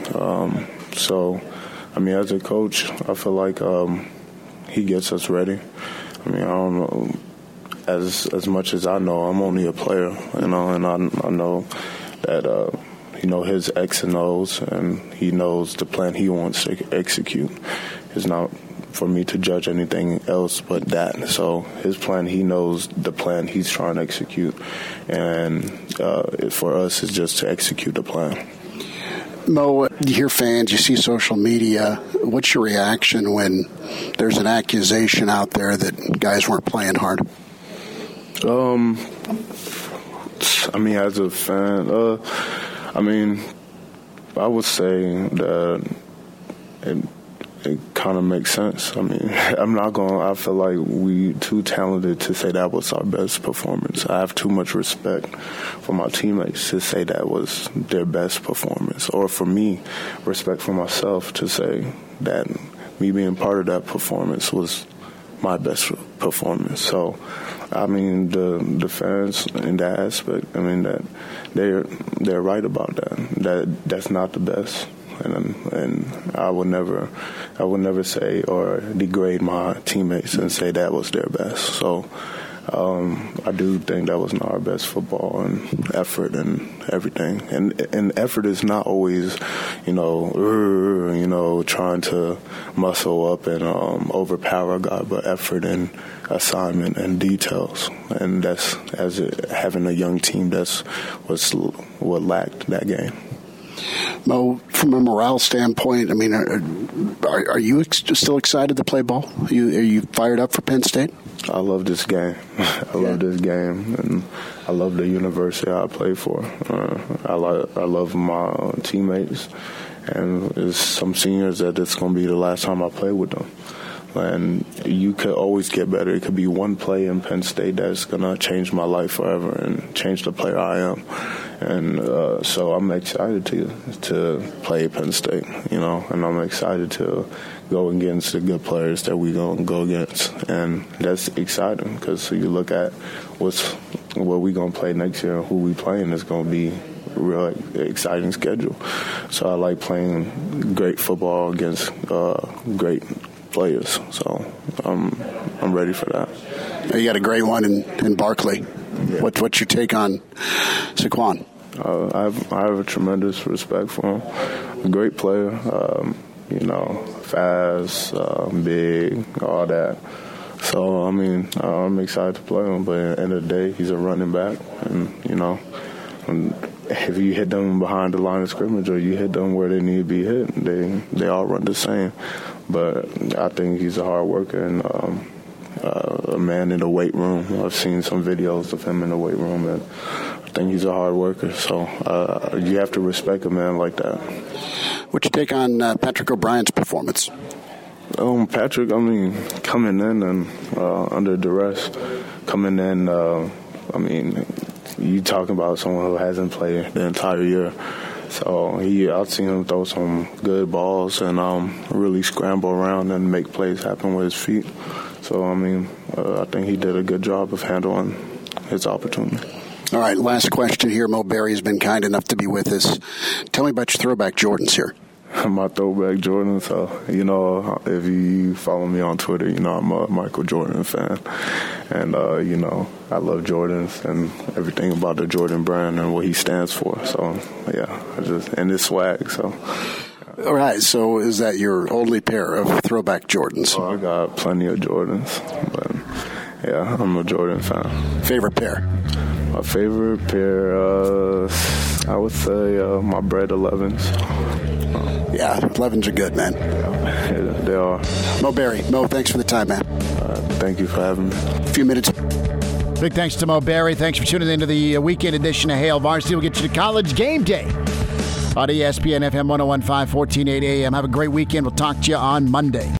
As a coach, I feel like he gets us ready. I don't know. As much as I know, I'm only a player, and I know that his X and O's, and he knows the plan he wants to execute. It's not for me to judge anything else but that. So his plan, he knows the plan he's trying to execute, and for us, it's just to execute the plan. Mo, you hear fans, you see social media. What's your reaction when there's an accusation out there that guys weren't playing hard? As a fan, I would say that it kind of makes sense. I feel like we too talented to say that was our best performance. I have too much respect for my teammates to say that was their best performance, or for me, respect for myself to say that me being part of that performance was my best performance. So, the fans in that aspect, that they're right about that. That's not the best. And I would never say or degrade my teammates and say that was their best. So I do think that was not our best football and effort and everything. And effort is not always, trying to muscle up and overpower a guy, but effort and assignment and details. And that's having a young team. That's what lacked that game. Mo, from a morale standpoint, are you still excited to play ball? Are you fired up for Penn State? I love this game. I love this game, and I love the university I play for. I love my teammates, and there's some seniors that it's going to be the last time I play with them. And you could always get better. It could be one play in Penn State that's going to change my life forever and change the player I am. And so I'm excited to play Penn State, and I'm excited to go against the good players that we're going to go against. And that's exciting, because you look at what we're going to play next year and who we playing is going to be a real exciting schedule. So I like playing great football against great players. So I'm ready for that. You got a great one in Barkley. Yeah. What's your take on Saquon? I have a tremendous respect for him. A great player, fast, big, all that. So, I'm excited to play him. But at the end of the day, he's a running back. And, if you hit them behind the line of scrimmage or you hit them where they need to be hit, they all run the same. But I think he's a hard worker and a man in the weight room. I've seen some videos of him in the weight room, and I think he's a hard worker. So you have to respect a man like that. What's your take on Patrick O'Brien's performance? Patrick, coming in and under duress, coming in, you talking about someone who hasn't played the entire year. So I've seen him throw some good balls and really scramble around and make plays happen with his feet. So, I think he did a good job of handling his opportunity. All right, last question here. Mo Berry has been kind enough to be with us. Tell me about your throwback Jordans here. my throwback Jordan. So, you know, if you follow me on Twitter, you know I'm a Michael Jordan fan. And, you know, I love Jordans and everything about the Jordan brand and what he stands for. So, yeah, and his swag, so. All right, so is that your only pair of throwback Jordans? Oh, I got plenty of Jordans, but, yeah, I'm a Jordan fan. Favorite pair? My favorite pair, I would say my Bred 11s. Yeah, 11s are good, man. Yeah, they are. Mo Berry. Mo, thanks for the time, man. Thank you for having me. A few minutes. Big thanks to Mo Berry. Thanks for tuning into the weekend edition of Hail Varsity. We'll get you to College Game Day on ESPN FM 101.5, 1480 AM. Have a great weekend. We'll talk to you on Monday.